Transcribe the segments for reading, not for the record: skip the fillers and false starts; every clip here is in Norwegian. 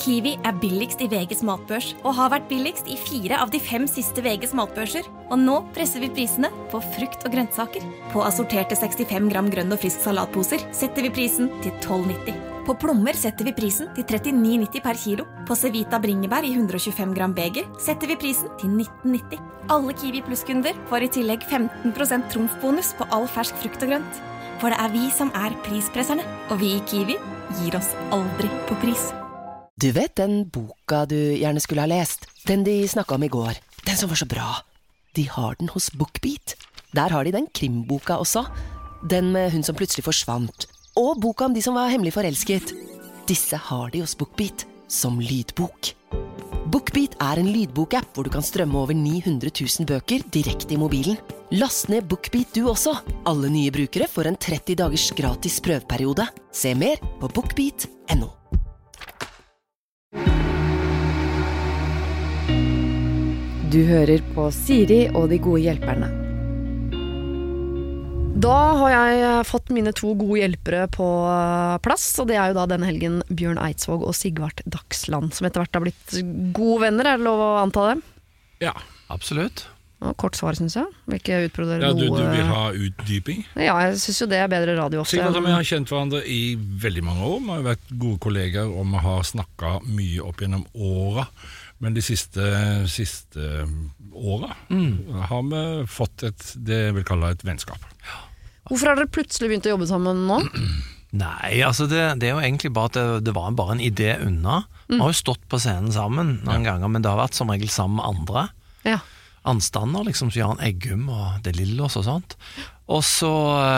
Kiwi billigst I VGs matbørs, og har vært billigst I 4 av de 5 siste VGs matbørser. Og nå presser vi prisene på frukt og grønnsaker. På assorterte 65 gram grønn og frisk salatposer setter vi prisen til 12,90. På plommer setter vi prisen til 39,90 per kilo. På Cevita bringebær I 125 gram beger setter vi prisen til 19,90. Alle Kiwi Plus-kunder får I tillegg 15% trumfbonus på all fersk frukt og grønt. For det vi som prispresserne, og vi I Kiwi gir oss aldri på pris. Du vet den boka du gjerne skulle ha lest? Den de snakket om I går. Den som var så bra. De har den hos BookBeat. Der har de den krimboka også. Den med hun som plutselig forsvant. Og boka om de som var hemmelig forelsket. Disse har de hos BookBeat som lydbok. BookBeat en lydbok-app hvor du kan strømme over 900 000 bøker direkte I mobilen. Last ned BookBeat du også. Alle nye brukere får en 30 dagers gratis prøveperiode. Se mer på bookbeat.no. Du hører på Siri og de gode hjelperne. Da har jeg fått mine 2 gode hjelpere på plass, og det jo da denne helgen Bjørn Eidsvåg og Sigvart Dagsland, som etter hvert har blitt gode venner, det lov å anta det? Ja, absolutt. Og kort svar, synes jeg. Vil ikke utbrodere noe... Du vil ha utdyping? Ja, jeg synes jo det bedre radio ofte. Sigvart og vi har kjent hverandre I veldig mange år. Vi har vært gode kolleger, og vi har snakket mye opp gjennom året. Men de siste årene har vi fått det jeg vil kalle et vennskap. Hvorfor har dere plutselig begynt å jobbe sammen nå? Nei, altså det jo egentlig bare at det var bare en idé unna. Vi har jo stått på scenen sammen noen ganger, men det har vært som regel sammen med andre. Ja. Anstander, liksom, som Jan Eggum og Det Lillos og sånt. Og så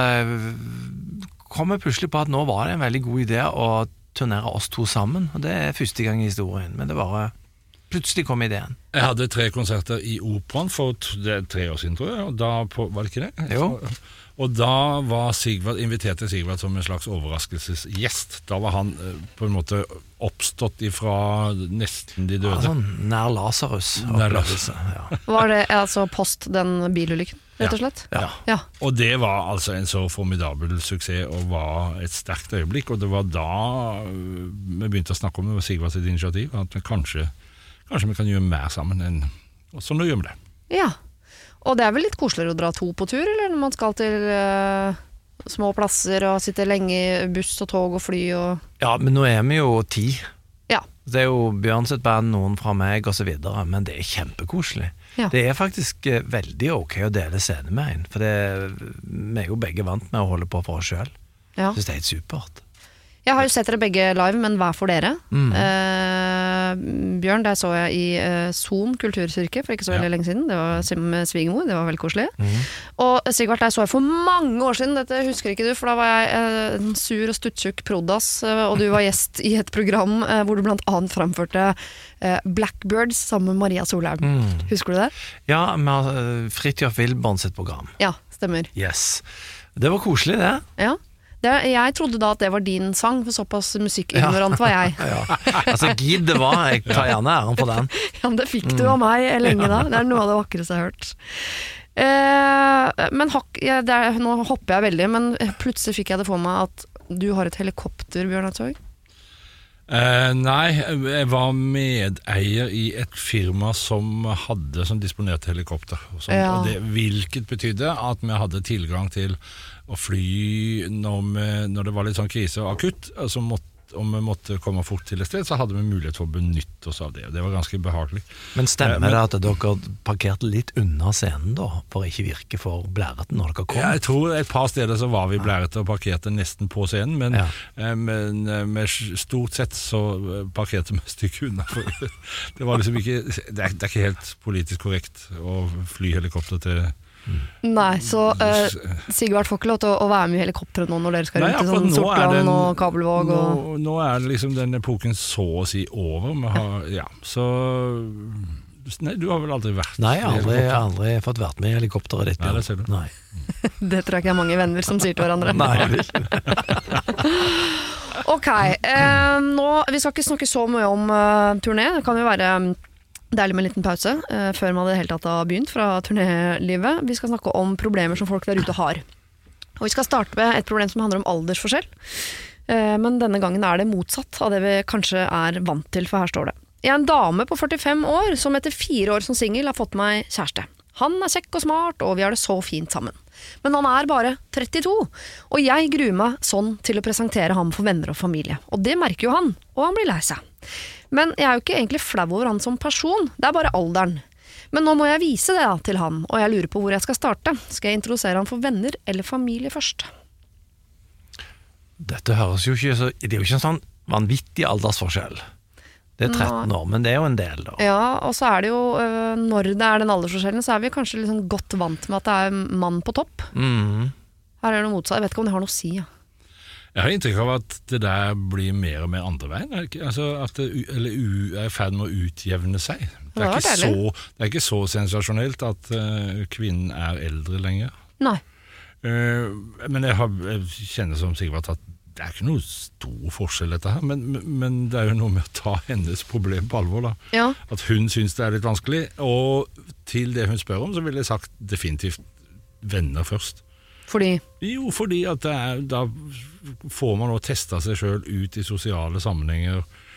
kom jeg plutselig på at nå var det en veldig god idé å turnere oss 2 sammen, og det første gang I historien, men det bare... Plutselig kom ideen. Jeg hadde 3 konserter I Operaen for 3 år siden, tror jeg, og da var det ikke det? Jo. Og da var inviterte Sigvart som en slags overraskelsesgjest. Da var han på en måte oppstått ifra nesten de døde. Ja, sånn nær Lazarus. Ja. Var det altså post den bilulykken, rett og slett? Ja. Og det var altså en så formidabel suksess og var et sterkt øyeblikk, og det var da vi begynte å snakke om det, var Sigvart sitt initiativ, at vi kanskje vi kan gjøre mer sammen og så nå gjør vi det. Ja, og det vel litt koseligere å dra 2 på tur, eller når man skal til små plasser og sitte lenge I buss og tog og fly og... Ja, men nå vi jo 10. Ja. Det jo Bjørn sitt band, noen fra meg og så videre, men det kjempekoselig. Ja. Det faktisk veldig ok å dele scene med en, for vi jo begge vant med å holde på for oss selv. Ja. Jeg synes det helt supert. Jeg har jo sett dere begge live, men hver for dere. Bjørn, der så jeg I Zoom kulturstyrke for ikke så veldig lenge siden. Det var med svigermor, det var veldig koselig. Og Sigvart, der så jeg for mange år siden, dette husker ikke du, for da var jeg en sur og stuttsjuk prodas, og du var gjest I et program hvor du blant annet framførte Blackbirds sammen med Maria Solheim. Husker du det? Ja, med Fridtjof Wilborn sitt program. Ja, stemmer. Yes. Det var koselig, det. Ja. Jeg trodde da at det var din sang, for såpass musikignorant var jeg. Ja. Altså, gidd det var, jeg tar gjerne æren på den. Ja, men det fikk du av meg lenge da. Det noe av det vakreste jeg har hørt. Men nå hopper jeg veldig, men plutselig fikk jeg det for meg at du har et helikopter, Bjørn Eidsvåg. Nei, jeg var medeier I et firma som disponerte helikopter og hvilket betydde at vi hadde tilgang til å fly når det var litt sånn krise og akutt, om vi måtte komme fort til et sted, så hadde vi mulighet for å benytte oss av det, og det var ganske behagelig. Men stemmer det at dere parkerte litt unna scenen da, for å ikke virke for blærete når dere kom? Ja, jeg tror et par steder så var vi blærete og parkerte nesten på scenen, men stort sett så parkerte vi et stykke unna. Det var liksom ikke, det ikke helt politisk korrekt å fly helikopter til... Nei, så Sigvart får ikke lov til å være med I helikopteret nå når dere skal rundt I sånn Sortland og Kabelvåg nå det liksom den epoken så å si over så nei, du har vel aldri vært Nei, aldri fått vært med I helikopteret ditt. Nei, det ser du. Nei. Det tror jeg ikke mange venner som sier til hverandre. Nei, Ok, vi skal ikke snakke så mye om turné. Det kan jo være deilig med en liten pause før man I det hele tatt har begynt fra turnélivet. Vi skal snakke om problemer som folk der ute har. Og vi skal starte med et problem som handler om aldersforskjell. Men denne gangen det motsatt av det vi kanskje vant til, for her står det. Jeg en dame på 45 år som etter 4 år som single har fått meg kjæreste. Han kjekk og smart, og vi har det så fint sammen. Men han bare 32, og jeg gruer meg sånn til å presentere ham for venner og familie. Og det merker jo han, og han blir lei seg. Men jeg jo ikke egentlig flau over han som person, det bare alderen. Men nå må jeg vise det til han, og jeg lurer på hvor jeg skal starte. Skal jeg introdusere han for venner eller familie først? Dette høres jo ikke så... Det jo ikke en sånn vanvittig aldersforskjell. Det 13 år, men det jo en del da. Ja, og så det jo, når det den aldersforskjellen, så vi kanskje liksom godt vant med at det mann på topp. Her det noe motsatt, jeg vet ikke om det har noe å si, ja. Jeg har inntrykk av at det der blir mer og mer andre veien, altså at det i ferd med å utjevne seg. Det ikke så sensasjonelt at kvinnen eldre lenger. Nei. Men jeg kjenner som Sigvart at det ikke noe stor forskjell dette her, men det jo noe med å ta hennes problem på alvor da. Ja. At hun synes det litt vanskelig, og til det hun spør om, så ville jeg sagt definitivt venner først. Fordi? Jo, fordi at da får man å teste seg selv ut i sosiale sammenhenger,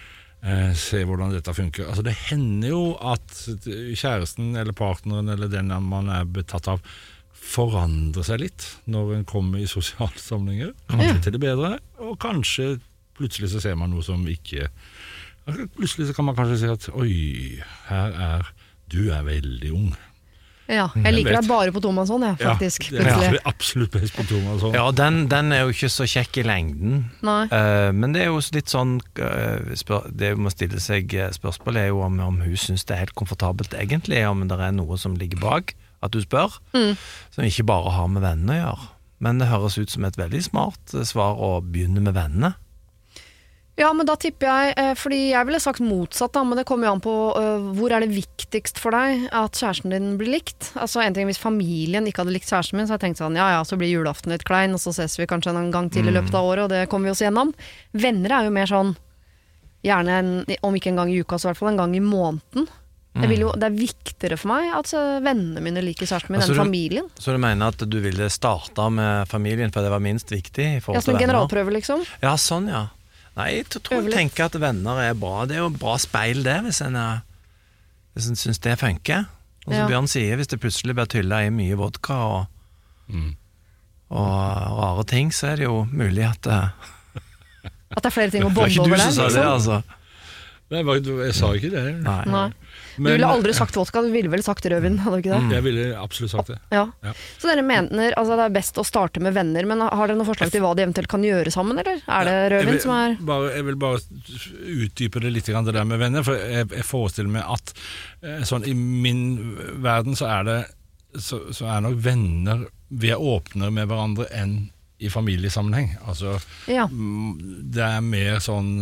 se hvordan dette funker. Altså det hender jo at kjæresten eller partneren eller den man betatt av forandrer seg litt når en kommer i sosiale sammenhenger, kanskje til det bedre, og kanskje plutselig så ser man noe som ikke... Plutselig så kan man kanskje si at oi, her du veldig ung. Ja, jeg liker deg bare på Tomasson, faktisk. Ja, det absolutt best på Tomasson. Ja, den jo ikke så kjekk i lengden. Nei. Men det jo litt sånn, det må stille seg spørsmålet jo om hun synes det helt komfortabelt egentlig, om det noe som ligger bak, at du spør, som ikke bare har med venner å gjøre. Men det høres ut som et veldig smart svar å begynne med venner. Ja, men da tipper jeg, fordi jeg ville sagt motsatt da, men det kommer jo an på hvor det viktigst for deg at kjæresten din blir likt. Altså en ting hvis familien ikke hadde likt kjæresten min, så hadde jeg tenkt sånn, ja, så blir julaften litt klein, og så ses vi kanskje en gang til i løpet av året, og det kommer vi oss gjennom. Venner jo mer sånn, gjerne om ikke en gang i uka, så i hvert fall en gang i måneden. Det viktigere for meg at vennene mine liker kjæresten min enn familien. Så du mener at du ville starte med familien, for det var minst viktig i forhold til venner? Ja, som en generalprøve liksom. Ja, sånn ja. Nei, jeg tror jeg tenker at venner bra. Det jo en bra speil det, hvis en synes det funker. Og som Bjørn sier, hvis det plutselig blir tyllet i mye vodka og rare ting, så det jo mulig at at det flere ting å bonde over der. Det var ikke du som sa det, altså. Nei, jeg sa ikke det. Nei. Du ville aldri sagt vodka, du ville vel sagt rødvin, hadde du ikke det? Jeg ville absolutt sagt det. Ja. Så dere mener, altså det best å starte med venner, men har dere noen forslag til hva de eventuelt kan gjøre sammen, eller? Det rødvin som Jeg vil bare utdype det litt grann det der med venner, for jeg forestiller meg at sånn, i min verden så så nok venner, vi åpnere med hverandre enn i familiesammenheng. Altså, det mer sånn...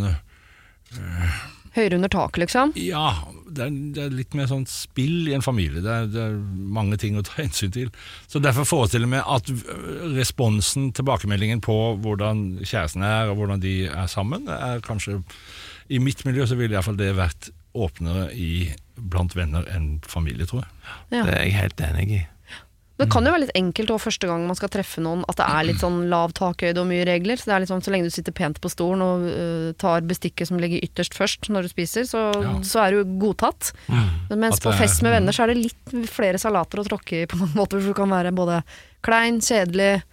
høyere under tak, liksom? Ja, det litt mer sånn spill i en familie. Det mange ting å ta hensyn til. Så derfor forestiller jeg meg at responsen, tilbakemeldingen på hvordan kjæresten og hvordan de sammen, kanskje i mitt miljø så ville i hvert fall det vært åpnere blant venner enn familie, tror jeg. Ja. Det jeg helt enig i. Det kan jo være litt enkelt også første gang man skal treffe noen, at det litt sånn lav takhøyde og mye regler, så det litt sånn, så lenge du sitter pent på stolen og tar bestikket som ligger ytterst først når du spiser, så du godtatt. Mens på fest med venner så det litt flere salater å tråkke i på mange måter, for du kan være både klein, kjedelig,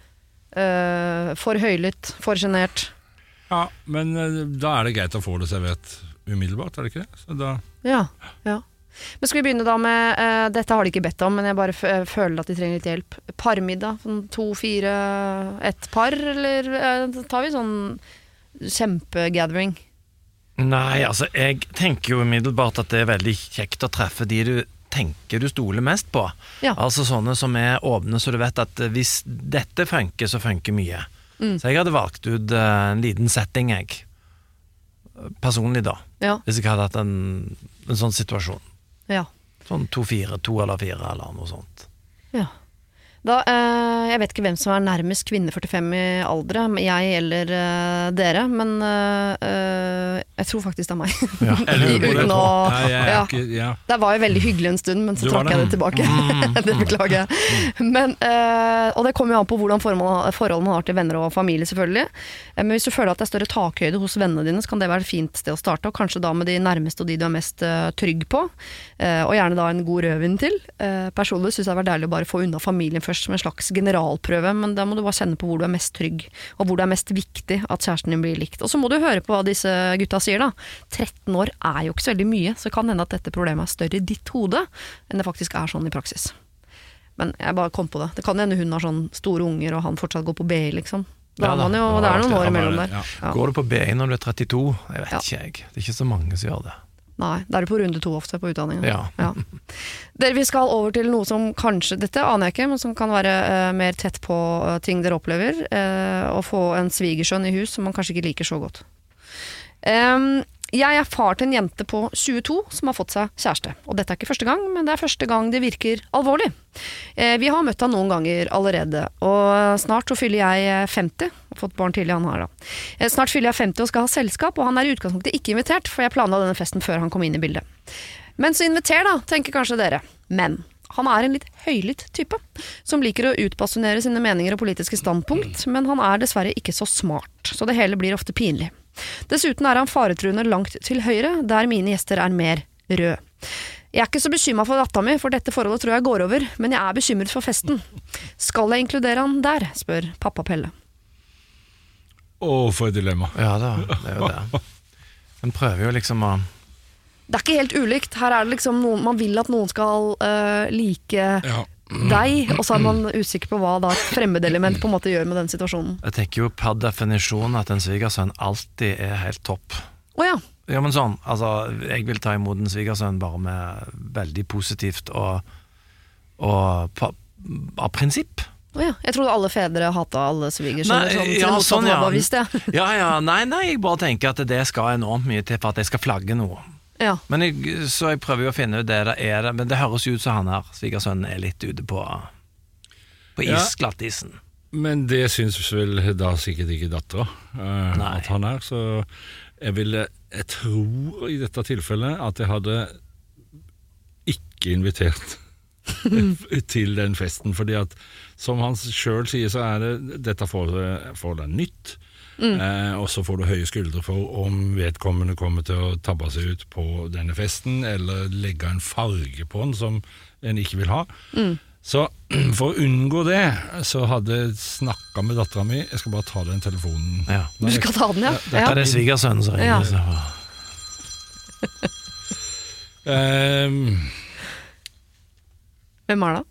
for høylytt, for genert. Ja, men da det greit å få det servert umiddelbart, det ikke det? Så da... Ja. Men skal vi begynne da med, dette har de ikke bedt om, men jeg bare føler at de trenger litt hjelp. Parmiddag, sånn 2-4, ett par, eller tar vi sånn kjempegathering? Nei, altså jeg tenker jo umiddelbart at det veldig kjekt å treffe de du tenker du stoler mest på. Ja. Altså sånne som åpne, så du vet at hvis dette funker, så funker mye. Så jeg hadde valgt ut en liten setting, personlig da. Ja. Hvis jeg hadde hatt en sånn situasjon. Ja. Sånn 2-4, 2 eller 4 eller noe sånt. Ja. Da, jeg vet ikke hvem som nærmest kvinne 45 i aldre, jeg eller dere, men Jeg tror faktisk det meg. Jeg lurer på det. Uten å- Nei, jeg er Ja. ikke, ja. Det var jo veldig hyggelig en stund, men så Det var trakk jeg det det. tilbake. Det beklager jeg. Men, og det kommer jo an på hvordan forhold man har til venner og familie, selvfølgelig. Men hvis du føler at det er større takhøyde hos vennene dine, så kan det være et fint sted å starte, og kanskje da med de nærmeste og de du er mest trygg på. Og gjerne da en god rødvin til. Personlig synes jeg det var deilig å bare få unna familien først som en slags generalprøve, men da må du bare kjenne på hvor du er mest trygg, og hvor det er mest viktig at kjæresten din blir likt. Og så må du høre på hva disse gutta sier da. 13 år er jo ikke så veldig mye, så kan hende at dette problemet er større i ditt hode enn det faktisk er sånn i praksis. Men jeg bare kom på det. Det kan hende hun har sånn store unger, og han fortsatt går på BI, liksom. Da Ja har da, man jo, det det var er noen alltid- år imellom ja. der. Ja. Går du på BI når du er 32? Jeg vet Ja. ikke jeg. Det er ikke så mange som gjør det. Nei, da er du på runde 2 ofte på utdanningen. Ja. Dere, vi skal over til noe som kanskje, dette aner jeg ikke, men som kan være mer tett på ting dere opplever, å få en svigersønn i hus som man kanskje ikke liker så godt. Jeg er far til en jente på 22 som har fått seg kjæreste, og dette er ikke første gang, men det er første gang det virker alvorlig. Vi har møtt han noen ganger allerede, og snart så fyller jeg 50, og fått barn tidlig han har da. Snart fyller jeg 50 og skal ha selskap, og han er i utgangspunktet ikke invitert, for jeg planla denne festen før han kom inn i bildet. Men så inviter da, tenker kanskje dere. Men han er en litt høylytt type, som liker å utbasunere sine meninger og politiske standpunkt, men han er dessverre ikke så smart, så det hele blir ofte pinlig. Dessuten er han faretruende langt til høyre, der mine gjester er mer rød. Jeg er ikke så bekymret for datteren min, for dette forholdet tror jeg går over, men jeg er bekymret for festen. Skal jeg inkludere han der, spør pappa Pelle. For et dilemma. Ja, det er jo det. Den prøver jo liksom å Det er ikke helt ulikt. Her er det liksom noen, man vil at noen skal like Ja. deg, og så er man usikker på hva da et fremmedelement på en måte gjør med den situasjonen. Jeg tenker jo per definisjon at en svigersønn alltid er helt topp. Åja, Ja, men sånn, altså, jeg vil ta imot en svigersønn bare med veldig positivt og av prinsipp. jeg trodde alle fedre hatet alle svigersønner, Nei, sånn, til ja, det motsatte sånn, ja. var bevisst, ja. Nei, jeg bare tenker at det skal enormt mye til for at jeg skal flagge noe. Ja. Men så jeg prøver jo å finne ut det er det, men det høres jo ut som han her, svigersønnen, er litt ute på Ja. glattisen. Men det syns vel da sikkert ikke dattera at han er, så jeg tror i dette tilfellet at jeg hadde ikke invitert til den festen, fordi at som han selv sier, så er dette forholdet nytt, og så får du høye skuldre for om vedkommende kommer til å tabbe seg ut på denne festen, eller legge en farge på den som en ikke vil ha. Så for å unngå det, så hadde jeg snakket med datteren min. Jeg skal bare ta den telefonen. Ja. Du skal ta den, ja. Dette er det svigersønnen som ringer. Ja. Så. Hvem er det?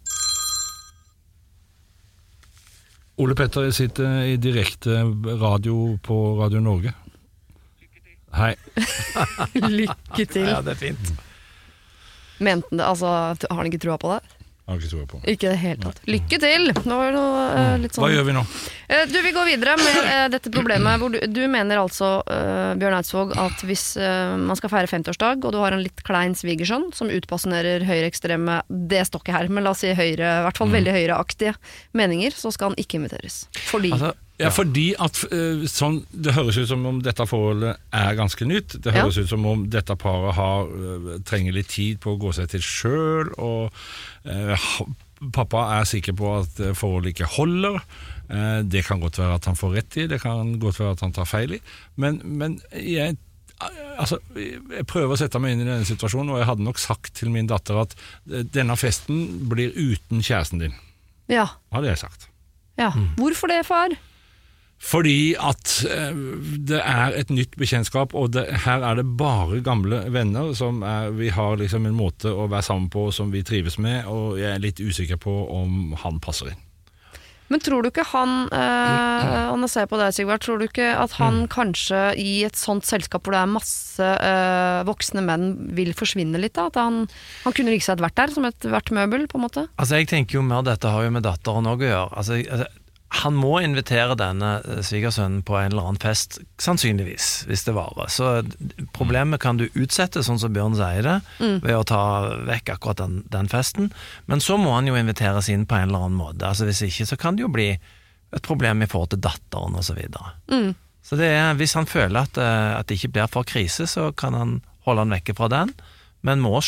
Ole Petter sitter i direkte radio på Radio Norge. Hei. Lykke til. Ja, det er fint. Mente han det, altså, har han ikke troa på det? Har ikke troa på. Ikke det helt tatt. Lykke til! Nå er det noe, litt sånn. Hva gjør vi nå? Du, vi går videre med dette problemet hvor du mener altså, Bjørn Eidsvåg, at hvis man skal feire 50-årsdag, og du har en litt klein svigersønn som utbassionerer høyreekstreme, det står ikke her, men la oss si høyre, i hvert fall veldig høyreaktige meninger, så skal han ikke inviteres. Fordi Fordi at sånn, det høres ut som om dette forholdet er ganske nytt. Det høres ut som om dette paret trenger litt tid på å gå seg til selv, og pappa er sikker på at forholdet ikke holder. Det kan godt være at han får rett i, det kan godt være at han tar feil i, men jeg prøver å sette meg inn i denne situasjonen, og jeg hadde nok sagt til min datter at denne festen blir uten kjæresten din. Ja. Hadde jeg sagt. Ja. Hvorfor det, far? Fordi at det er et nytt bekjentskap, og her er det bare gamle venner vi har liksom en måte å være sammen på som vi trives med, og jeg er litt usikker på om han passer inn. Men tror du ikke han, og nå ser jeg på deg, Sigvard, tror du ikke at han kanskje i et sånt selskap hvor det er masse voksne menn vil forsvinne litt da? At han kunne like seg vært der som hvert møbel, på en måte? Altså, jeg tenker jo mer dette har jo med datteren også å gjøre. Altså, han må invitere denne svigersønnen på en eller annen fest, sannsynligvis, hvis det varer. Så problemet kan du utsette, sånn som Bjørn sier det, ved å ta vekk akkurat den festen. Men så må han jo inviteres inn på en eller annen måte. Altså, hvis ikke så kan det jo bli et problem i forhold til datteren og så videre. Så hvis han føler at det ikke blir for krise, så kan han holde han vekke fra den, men må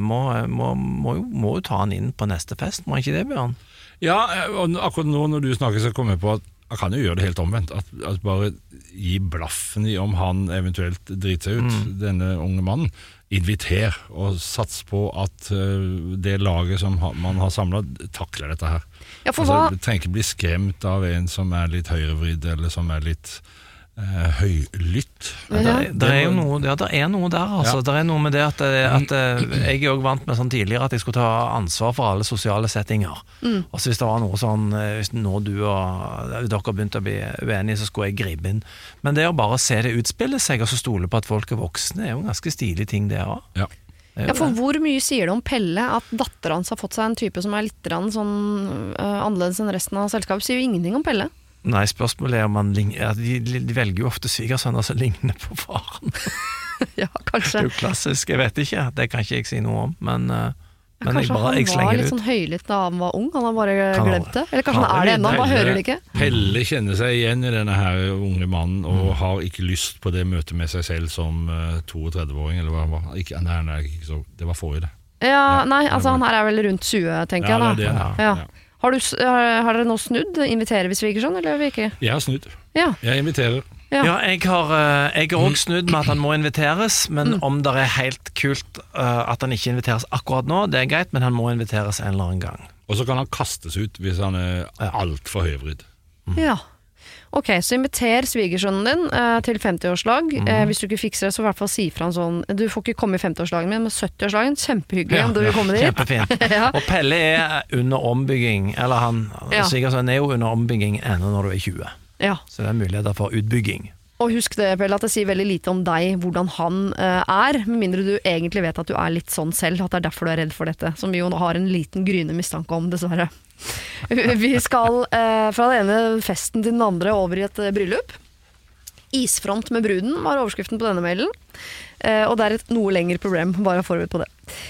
jo ta han inn på neste fest, må ikke det, Bjørn? Ja, og akkurat nå når du snakker, så kommer jeg på at han kan jo gjøre det helt omvendt, at bare gi blaffen i om han eventuelt driter seg ut, denne unge mannen, inviter og sats på at det laget som man har samlet takler dette her. Ja, for hva? Du trenger ikke bli skremt av en som litt høyrevridd, eller som litt høylytt. Det er noe der, altså. Det er noe med det at jeg også vant med sånn tidligere at jeg skulle ta ansvar for alle sosiale settinger. Og så hvis det var noe sånn, hvis nå du og dere begynte å bli uenige, så skulle jeg gripe inn. Men det å bare se det utspille seg, og så stole på at folk voksne, jo en ganske stilig ting det også. Ja. Ja, for hvor mye sier det om Pelle at datteren hans har fått seg en type som litt sånn annerledes enn resten av selskapet? Sier jo ingenting om Pelle. Nei, spørsmålet om man de velger jo ofte svigersønner som ligner på faren. Ja, kanskje. Det er jo klassisk, jeg vet ikke, det kan ikke jeg si noe om, men kanskje jeg han var litt sånn høylytt da han var ung, han har bare glemt det. Eller kanskje han det ennå, han bare hører det ikke. Pelle kjenner seg igjen i denne her unge mannen, og har ikke lyst på det møtet med seg selv som 32-åring, eller hva han var. Nei, ikke så, det var forrige det. Ja, nei, altså han her vel rundt 20, tenker jeg da. Ja. Har dere nå snudd? Inviterer vi svigersønn, eller ikke? Jeg har snudd. Ja. Jeg inviterer. Ja, jeg har også snudd med at han må inviteres, men om det er helt kult at han ikke inviteres akkurat nå, det er greit, men han må inviteres en eller annen gang. Og så kan han kastes ut hvis han alt for høyvridd. Ja. Ok, så inviter svigersønnen din til 50-årslag. Hvis du ikke fikser det, så i hvert fall si fra en sånn, du får ikke komme i 50-årslagen min, men 70-årslagen, kjempehyggelig om du vil komme dit. Kjempefint. Ja. Og Pelle under ombygging, eller svigersønnen jo under ombygging enda når du 20. Ja. Så det muligheter for utbygging. Og husk det, Pelle, at det sier veldig lite om deg, hvordan han med mindre du egentlig vet at du litt sånn selv, at det derfor du redd for dette, som vi jo har en liten gryende mistanke om, dessverre. Vi skal fra den ene festen til den andre over i et bryllup. Isfront med bruden var overskriften på denne mailen, og det et noe lengre problem, bare forbered på det.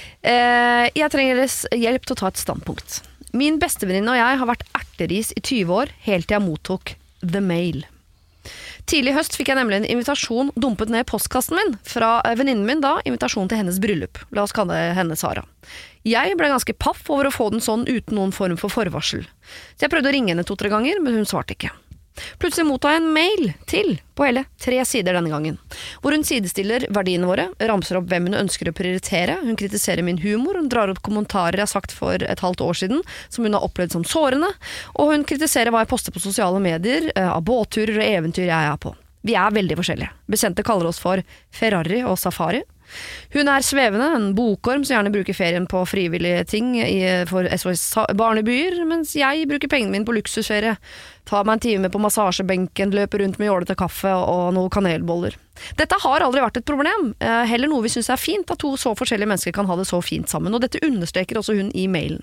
Jeg trenger deres hjelp til å ta et standpunkt. Min bestevenninne og jeg har vært erteris i 20 år, helt til jeg mottok The Mail. Tidlig i høst fikk jeg nemlig en invitasjon dumpet ned i postkassen min fra venninnen min da, invitasjon til hennes bryllup. La oss kalle henne Sara. Jeg ble ganske paff over å få den sånn uten noen form for forvarsel. Så jeg prøvde å ringe henne 2-3 ganger, men hun svarte ikke. Plutselig mottar jeg en mail til, på hele 3 sider denne gangen, hvor hun sidestiller verdiene våre, ramser opp hvem hun ønsker å prioritere, hun kritiserer min humor, hun drar opp kommentarer jeg har sagt for et halvt år siden, som hun har opplevd som sårende, og hun kritiserer hva jeg poster på sosiale medier, av båtturer og eventyr jeg på. Vi veldig forskjellige. Bekjente kaller oss for Ferrari og Safari. Hun svevende, en bokorm som gjerne bruker ferien på frivillige ting for SOS barnebyer, mens jeg bruker pengene mine på luksusferie. Tar meg en time på massasjebenken, løper rundt med jålete kaffe og noen kanelboller. Dette har aldri vært et problem, heller noe vi synes fint, at 2 så forskjellige mennesker kan ha det så fint sammen, og dette understreker også hun i mailen.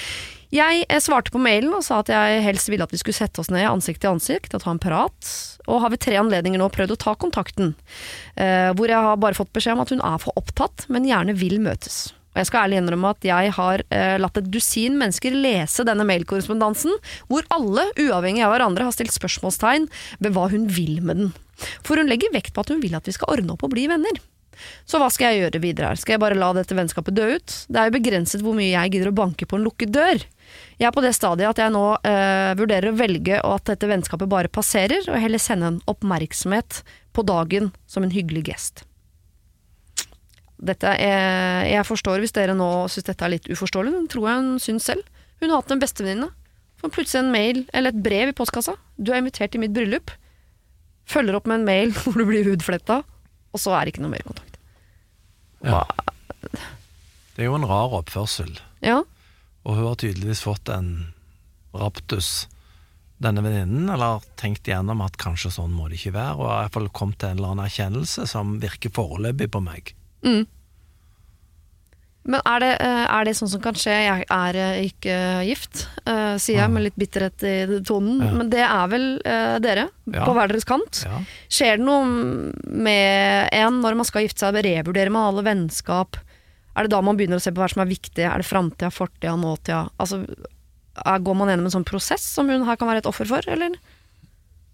Jeg svarte på mailen og sa at jeg helst ville at vi skulle sette oss ned ansikt til ansikt og ta en prat, og har ved 3 anledninger nå prøvd å ta kontakten, hvor jeg har bare fått beskjed om at hun for opptatt, men gjerne vil møtes. Og jeg skal ærlig innrømme at jeg har latt et dusin mennesker lese denne mailkorrespondansen, hvor alle, uavhengig av hverandre, har stilt spørsmålstegn ved hva hun vil med den. For hun legger vekt på at hun vil at vi skal ordne opp og bli venner. Så hva skal jeg gjøre videre her? Skal jeg bare la dette vennskapet dø ut? Det jo begrenset hvor mye jeg gidder å banke på en lukket dør. Jeg på det stadiet at jeg nå vurderer å velge at dette vennskapet bare passerer, og heller sende en oppmerksomhet på dagen som en hyggelig gest. Dette jeg forstår hvis dere nå synes dette litt uforståelig, men tror jeg hun synes selv. Hun har hatt en bestevenninne. Får plutselig en mail eller et brev i postkassa. Du invitert til mitt bryllup. Følger opp med en mail hvor du blir hudfletta, og så det ikke noe mer kontakt. Ja. Det jo en rar oppførsel. Ja. Og hun har tydeligvis fått en raptus, denne venninnen, eller tenkt igjennom at kanskje sånn må det ikke være, og har i hvert fall kommet til en eller annen erkjennelse som virker foreløpig på meg. Men det sånn som kan skje? Jeg ikke gift, sier jeg med litt bitterhet i tonen, men det vel dere, på hver deres kant. Ja. Skjer det noe med en når man skal gifte seg? Revurderer man alle vennskap? Det da man begynner å se på hva som viktig? Det fremtida, fortida, nåtida? Altså, går man gjennom en sånn prosess som hun her kan være et offer for, eller?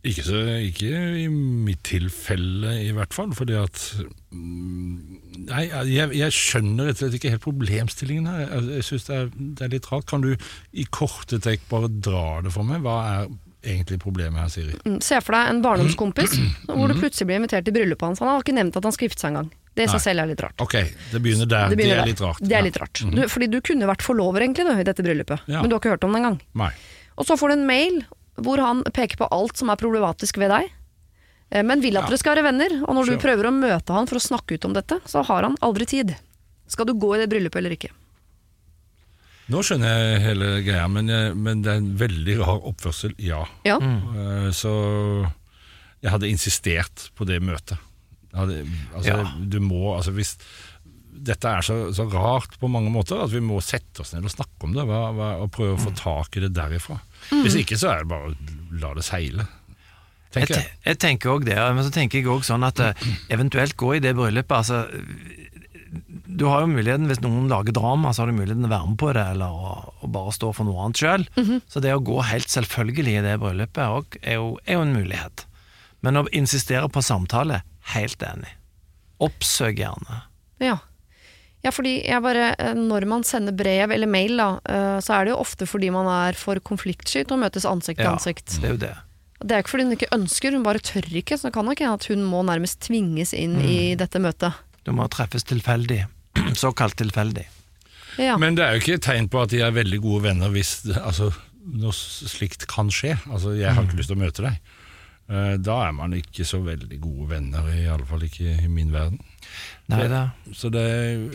Ikke i mitt tilfelle i hvert fall, fordi at nei, jeg skjønner rett og slett ikke helt problemstillingen her. Jeg synes det er litt rart. Kan du i korte trekk bare dra det for meg? Hva er egentlig problemet her, Siri? Se for deg en barndomskompis hvor du plutselig blir invitert til bryllupet hans. Han har ikke nevnt at han skal gifte seg en gang. Det i seg selv er litt rart. Ok, det begynner der. Det er litt rart. Det er litt rart. Fordi du kunne vært forlover egentlig i dette bryllupet, men du har ikke hørt om det engang. Nei. Og så får du en mail hvor han peker på alt som er problematisk ved deg, men vil at dere skal være venner, og når du prøver å møte han for å snakke ut om dette, så har han aldri tid. Skal du gå i det bryllupet eller ikke? Nå skjønner jeg hele greia, men det er en veldig rar oppførsel, ja. Så jeg hadde insistert på det møtet. Du må, hvis dette er så rart på mange måter at vi må sette oss ned og snakke om det og prøve å få tak i det derifra. Hvis ikke så er det bare å la det seile, tenker jeg. Jeg tenker også det, men så tenker jeg også sånn at eventuelt gå i det bryllupet, du har jo muligheten, hvis noen lager drama, så har du muligheten å være med på det, eller å bare stå for noe annet selv. Så det å gå helt selvfølgelig i det bryllupet er jo en mulighet. Men å insistere på samtale, helt enig. Oppsøk gjerne. Ja, fordi når man sender brev eller mail da, så er det jo ofte fordi man er for konfliktsky til å møtes ansikt til ansikt. Det er jo det. Det er ikke fordi hun ikke ønsker, hun bare tør ikke, så det kan nok hende at hun må nærmest tvinges inn i dette møtet. Du må treffes tilfeldig, såkalt tilfeldig. Ja. Men det er jo ikke et tegn på at de er veldig gode venner hvis noe slikt kan skje. Jeg har ikke lyst til å møte deg. Da er man ikke så veldig gode venner, i alle fall ikke i min verden. Nei, så det,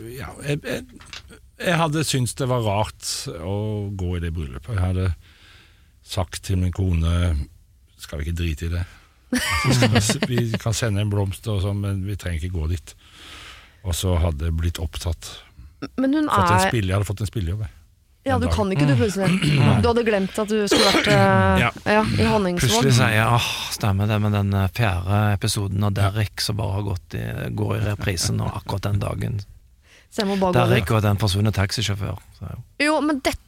jeg hadde syntes det var rart å gå i det bryllupet. Jeg hadde sagt til min kone, skal vi ikke drite i det? Vi kan sende en blomst og sånn, men vi trenger ikke gå dit. Og så hadde jeg blitt opptatt. Men hun jeg hadde fått en spillejobb. Ja, du kan ikke du plutselig. Du hadde glemt at du skulle vært i Honningsvåg. Plutselig sier jeg, stemmer det med den 4. episoden av Derrick som bare går i reprisen og akkurat den dagen. Derrick og den forsvunne taxisjåfør. Jo, men det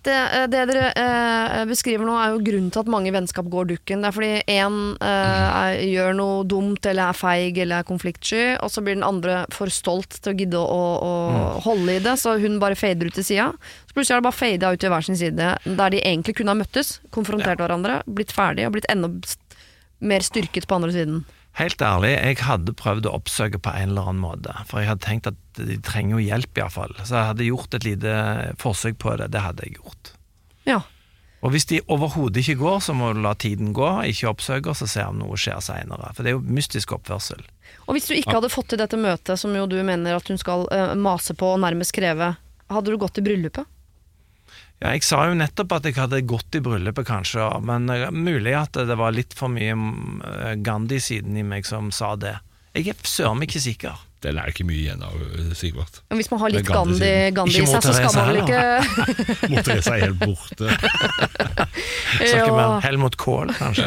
dere beskriver nå er jo grunnen til at mange vennskap går dukken. Det er fordi en gjør noe dumt eller er feig eller er konfliktsky, og så blir den andre for stolt til å gidde å holde i det, så hun bare fader ut til siden. Så plutselig har det bare fadet ut til hver sin side, der de egentlig kunne ha møttes, konfrontert hverandre, blitt ferdig og blitt enda mer styrket på andre siden. Helt ærlig, jeg hadde prøvd å oppsøke på en eller annen måte, for jeg hadde tenkt at de trenger jo hjelp i hvert fall, så jeg hadde gjort et lite forsøk på det, det hadde jeg gjort. Ja. Og hvis de overhodet ikke går, så må du la tiden gå, ikke oppsøke, så ser om noe skjer senere, for det er jo mystisk oppførsel. Og hvis du ikke hadde fått til dette møtet, som jo du mener at hun skal mase på og nærmest kreve, hadde du gått i bryllupet? Ja, jeg sa jo nettopp at jeg hadde gått i bryllupet kanskje, men mulig at det var litt for mye Gandhi-siden i meg som sa det. Jeg er søren ikke sikker. Det er ikke mye igjen av Sigvart. Men hvis man har litt Gandhi i seg, så skal man vel ikke... Mot Teresa er helt borte. Snakker med Helmut Kohl, kanskje.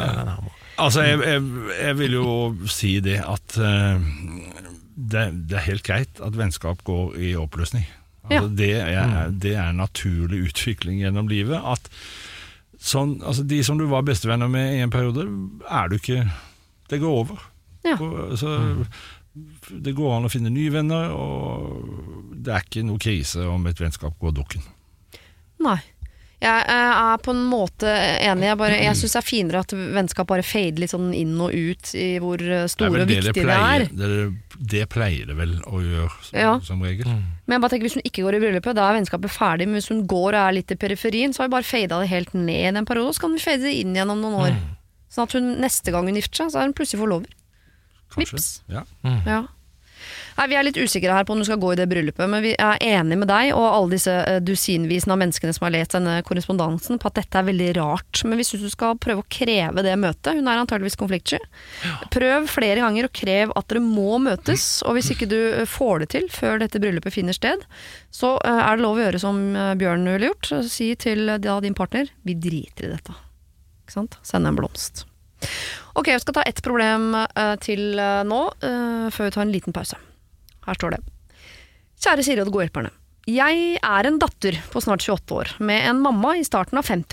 Jeg vil jo si det at det er helt greit at vennskap går i oppløsning. Det er naturlig utvikling gjennom livet at de som du var bestevenner med i en periode er du ikke, det går over så det går an å finne nye venner og det er ikke noe krise om et vennskap går dukken. Nei, jeg er på en måte enig, jeg synes det er finere at vennskap bare fader litt sånn inn og ut i hvor store og viktige det er. Det pleier det vel å gjøre som regel. Men jeg bare tenker, hvis hun ikke går i bryllupet, da er vennskapet ferdig, men hvis hun går og er litt i periferien, så har vi bare fadet det helt ned i den perioden, så kan vi fade det inn igjen om noen år. Sånn at hun neste gang hun gifter seg, så er hun plutselig forlover. Vips. Ja. Nei, vi er litt usikre her på om du skal gå i det bryllupet, men vi er enige med deg og alle disse dusinvisen av menneskene som har lest denne korrespondansen på at dette er veldig rart. Men hvis du skal prøve å kreve det møtet, hun er antageligvis konfliktsky, prøv flere ganger og krev at dere må møtes, og hvis ikke du får det til før dette bryllupet finner sted, så er det lov å gjøre som Bjørn ville gjort, si til din partner, vi driter i dette. Ikke sant? Send en blomst. Ok, jeg skal ta ett problem til nå, før vi tar en liten pause. Her står det. Kjære Siri og de gode hjelperne. Jeg er en datter på snart 28 år, med en mamma i starten av 50-åra.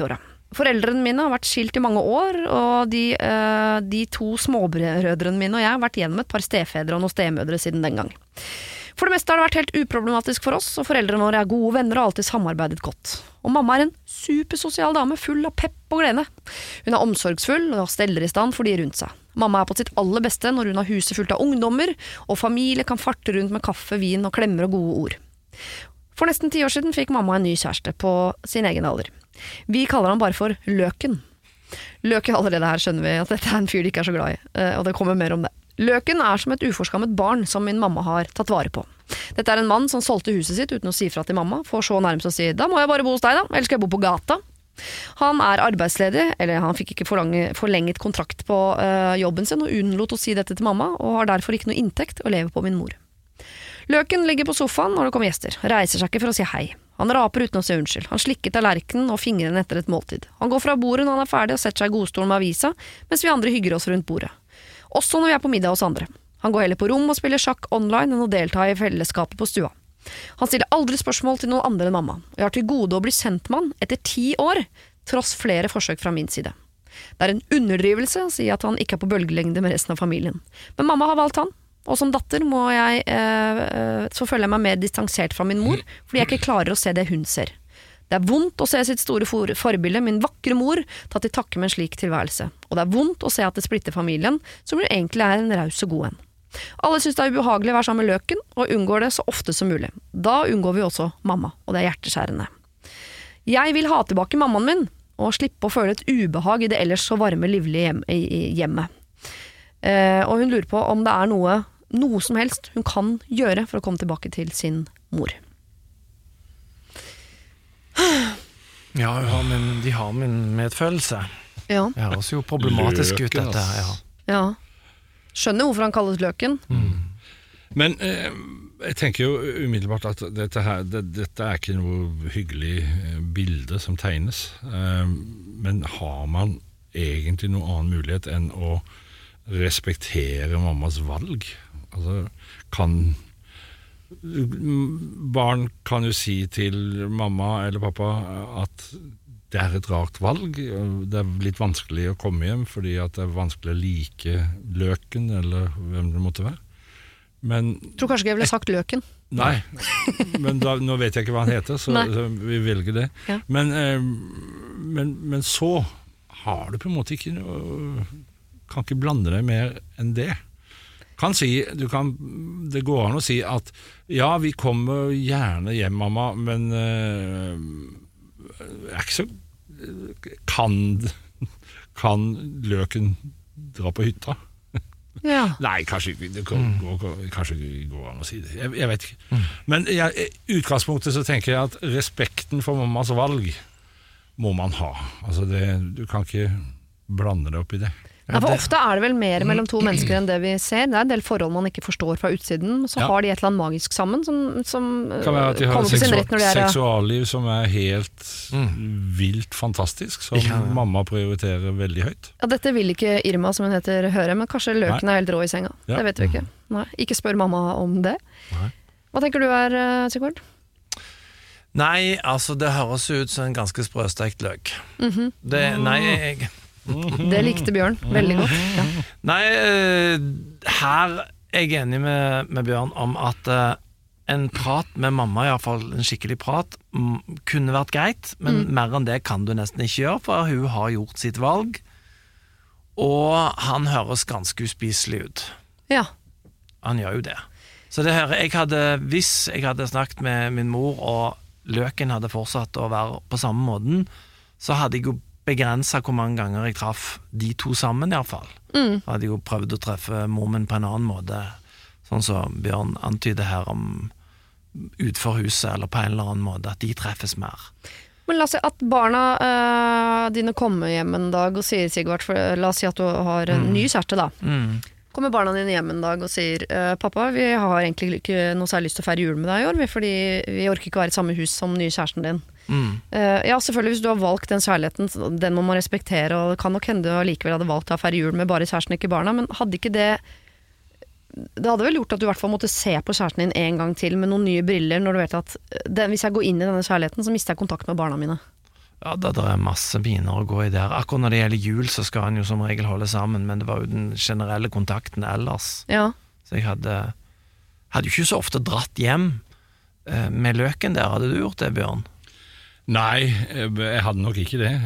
Foreldrene mine har vært skilt I mange år, og de to småbrødrene mine og jeg har vært gjennom et par stefedre og noen stemødre siden den gang. For det meste har det vært helt uproblematisk for oss, og foreldrene våre gode venner og har alltid samarbeidet godt. Og mamma en supersosial dame, full av pepp og glede. Hun omsorgsfull og steller I stand for de rundt seg. Mamma på sitt aller beste når hun har huset fullt av ungdommer, og familie kan farte rundt med kaffe, vin og klemmer og gode ord. For nesten 10 år siden fikk mamma en ny kjæreste på sin egen alder. Vi kaller han bare for Løken. Løken allerede her skjønner vi at dette en fyr de ikke så glad I, og det kommer mer om det. Løken som et uforskammet barn som min mamma har tatt vare på. Dette en mann som solgte huset sitt uten å si fra til mamma, for så nærmest å si, da må jeg bare bo hos deg da, eller skal jeg bo på gata? Han arbeidsledig, eller han fikk ikke forlenget kontrakt på jobben sin, og unnlot å si dette til mamma, og har derfor ikke noe inntekt å leve på min mor. Løken ligger på sofaen når det kommer gjester, reiser seg ikke for å si hei. Han raper uten å si unnskyld. Han slikker tallerkenen og fingrene etter et måltid. Han går fra bordet når han ferdig og setter seg I godstolen med avisa, mens vi andre hygger oss rundt bordet. Også når vi på middag hos andre. Han går heller på rom og spiller sjakk online enn å delta I fellesskapet på stua. Han stiller aldri spørsmål til noen andre enn mamma. Jeg har til gode å bli sendt med han etter 10 år, tross flere forsøk fra min side. Det en underdrivelse å si at han ikke på bølgelengde med resten av familien. Men mamma har valgt han, og som datter så føler jeg meg mer distansert fra min mor, fordi jeg ikke klarer å se det hun ser. Det vondt å se sitt store forbilde, min vakre mor, tatt I takke med en slik tilværelse. Og det vondt å se at det splitter familien, som jo egentlig en raus og god en. Alle synes det ubehagelig å være sammen med Løken, og unngår det så ofte som mulig. Da unngår vi også mamma, og det hjerteskjærende. Jeg vil ha tilbake mammaen min, og slippe å føle et ubehag I det ellers så varme, livlige hjemmet. Og hun lurer på om det noe som helst hun kan gjøre for å komme tilbake til sin mor. Ja, de har min medfølelse. Ja. Det høres jo problematisk ut dette her. Ja. Skjønner hvorfor han kalles Løken. Men jeg tenker jo umiddelbart at dette ikke noe hyggelig bilde som tegnes. Men har man egentlig noen annen mulighet enn å respektere mammas valg? Altså, barn kan jo si til mamma eller pappa at det et rart valg, det litt vanskelig å komme hjem fordi at det vanskelig å like Løken eller hvem det måtte være. Men jeg tror kanskje ikke jeg ville sagt Løken. Nei, men nå vet jeg ikke hva han heter, så vi velger det. Ja. Men så har du på en måte ikke noe, kan ikke blande deg mer enn det. Det går an å si at ja, vi kommer gjerne hjem, mamma, men ikke så kan Løken dra på hytta? Ja. Nei, kanskje det går an å si det. Jeg vet ikke. Men I utgangspunktet så tenker jeg at respekten for mammas valg må man ha. Altså du kan ikke blande deg opp I det. Ja, for ofte det vel mer mellom to mennesker enn det vi ser. Det en del forhold man ikke forstår fra utsiden, så har de et eller annet magisk sammen som kan være at de har et seksualliv som helt vilt fantastisk, som mamma prioriterer veldig høyt. Ja, dette vil ikke Irma, som hun heter, høre, men kanskje Løken helt rå I senga. Ja. Det vet vi ikke. Nei, ikke spør mamma om det. Nei. Hva tenker du Sigvard? Nei, altså det høres ut som en ganske sprøstekt løk. Det likte Bjørn veldig godt. Ja. Nei, her jeg enig med Bjørn om at en prat med mamma, I hvert fall en skikkelig prat, kunne vært greit, men mer enn det kan du nesten ikke gjøre, for hun har gjort sitt valg, og han høres ganske uspiselig ut. Ja. Han gjør jo det. Så det her, hvis jeg hadde snakket med min mor, og Løken hadde fortsatt å være på samme måten, så hadde jeg jo begrenset hvor mange ganger jeg traff de to sammen I hvert fall. Hadde jeg jo prøvd å treffe mor min på en annen måte, sånn som Bjørn antyder her om utfor huset, eller på en eller annen måte, at de treffes mer. Men la oss si at barna dine kommer hjem en dag og sier, Sigvard, la oss si at du har en ny kjæreste da. Kommer barna dine hjem en dag og sier, pappa, vi har egentlig ikke noe særlig lyst til å feire jul med deg I år, fordi vi orker ikke være I samme hus som nye kjæresten din. Ja, selvfølgelig, hvis du har valgt den kjærligheten, den må man respektere, og det kan nok hende du likevel hadde valgt å feire jul med bare kjæresten, ikke barna, men hadde ikke det hadde vel gjort at du I hvert fall måtte se på kjæresten din en gang til med noen nye briller, når du vet at hvis jeg går inn I denne kjærligheten, så mister jeg kontakt med barna mine. Ja, det masse miner å gå i der. Akkurat når det gjelder jul, så skal han jo som regel holde sammen, men det var jo den generelle kontakten ellers. Ja. Så jeg hadde jo ikke så ofte dratt hjem med løken der. Hadde du gjort det, Bjørn? Nei, jeg hadde nok ikke det.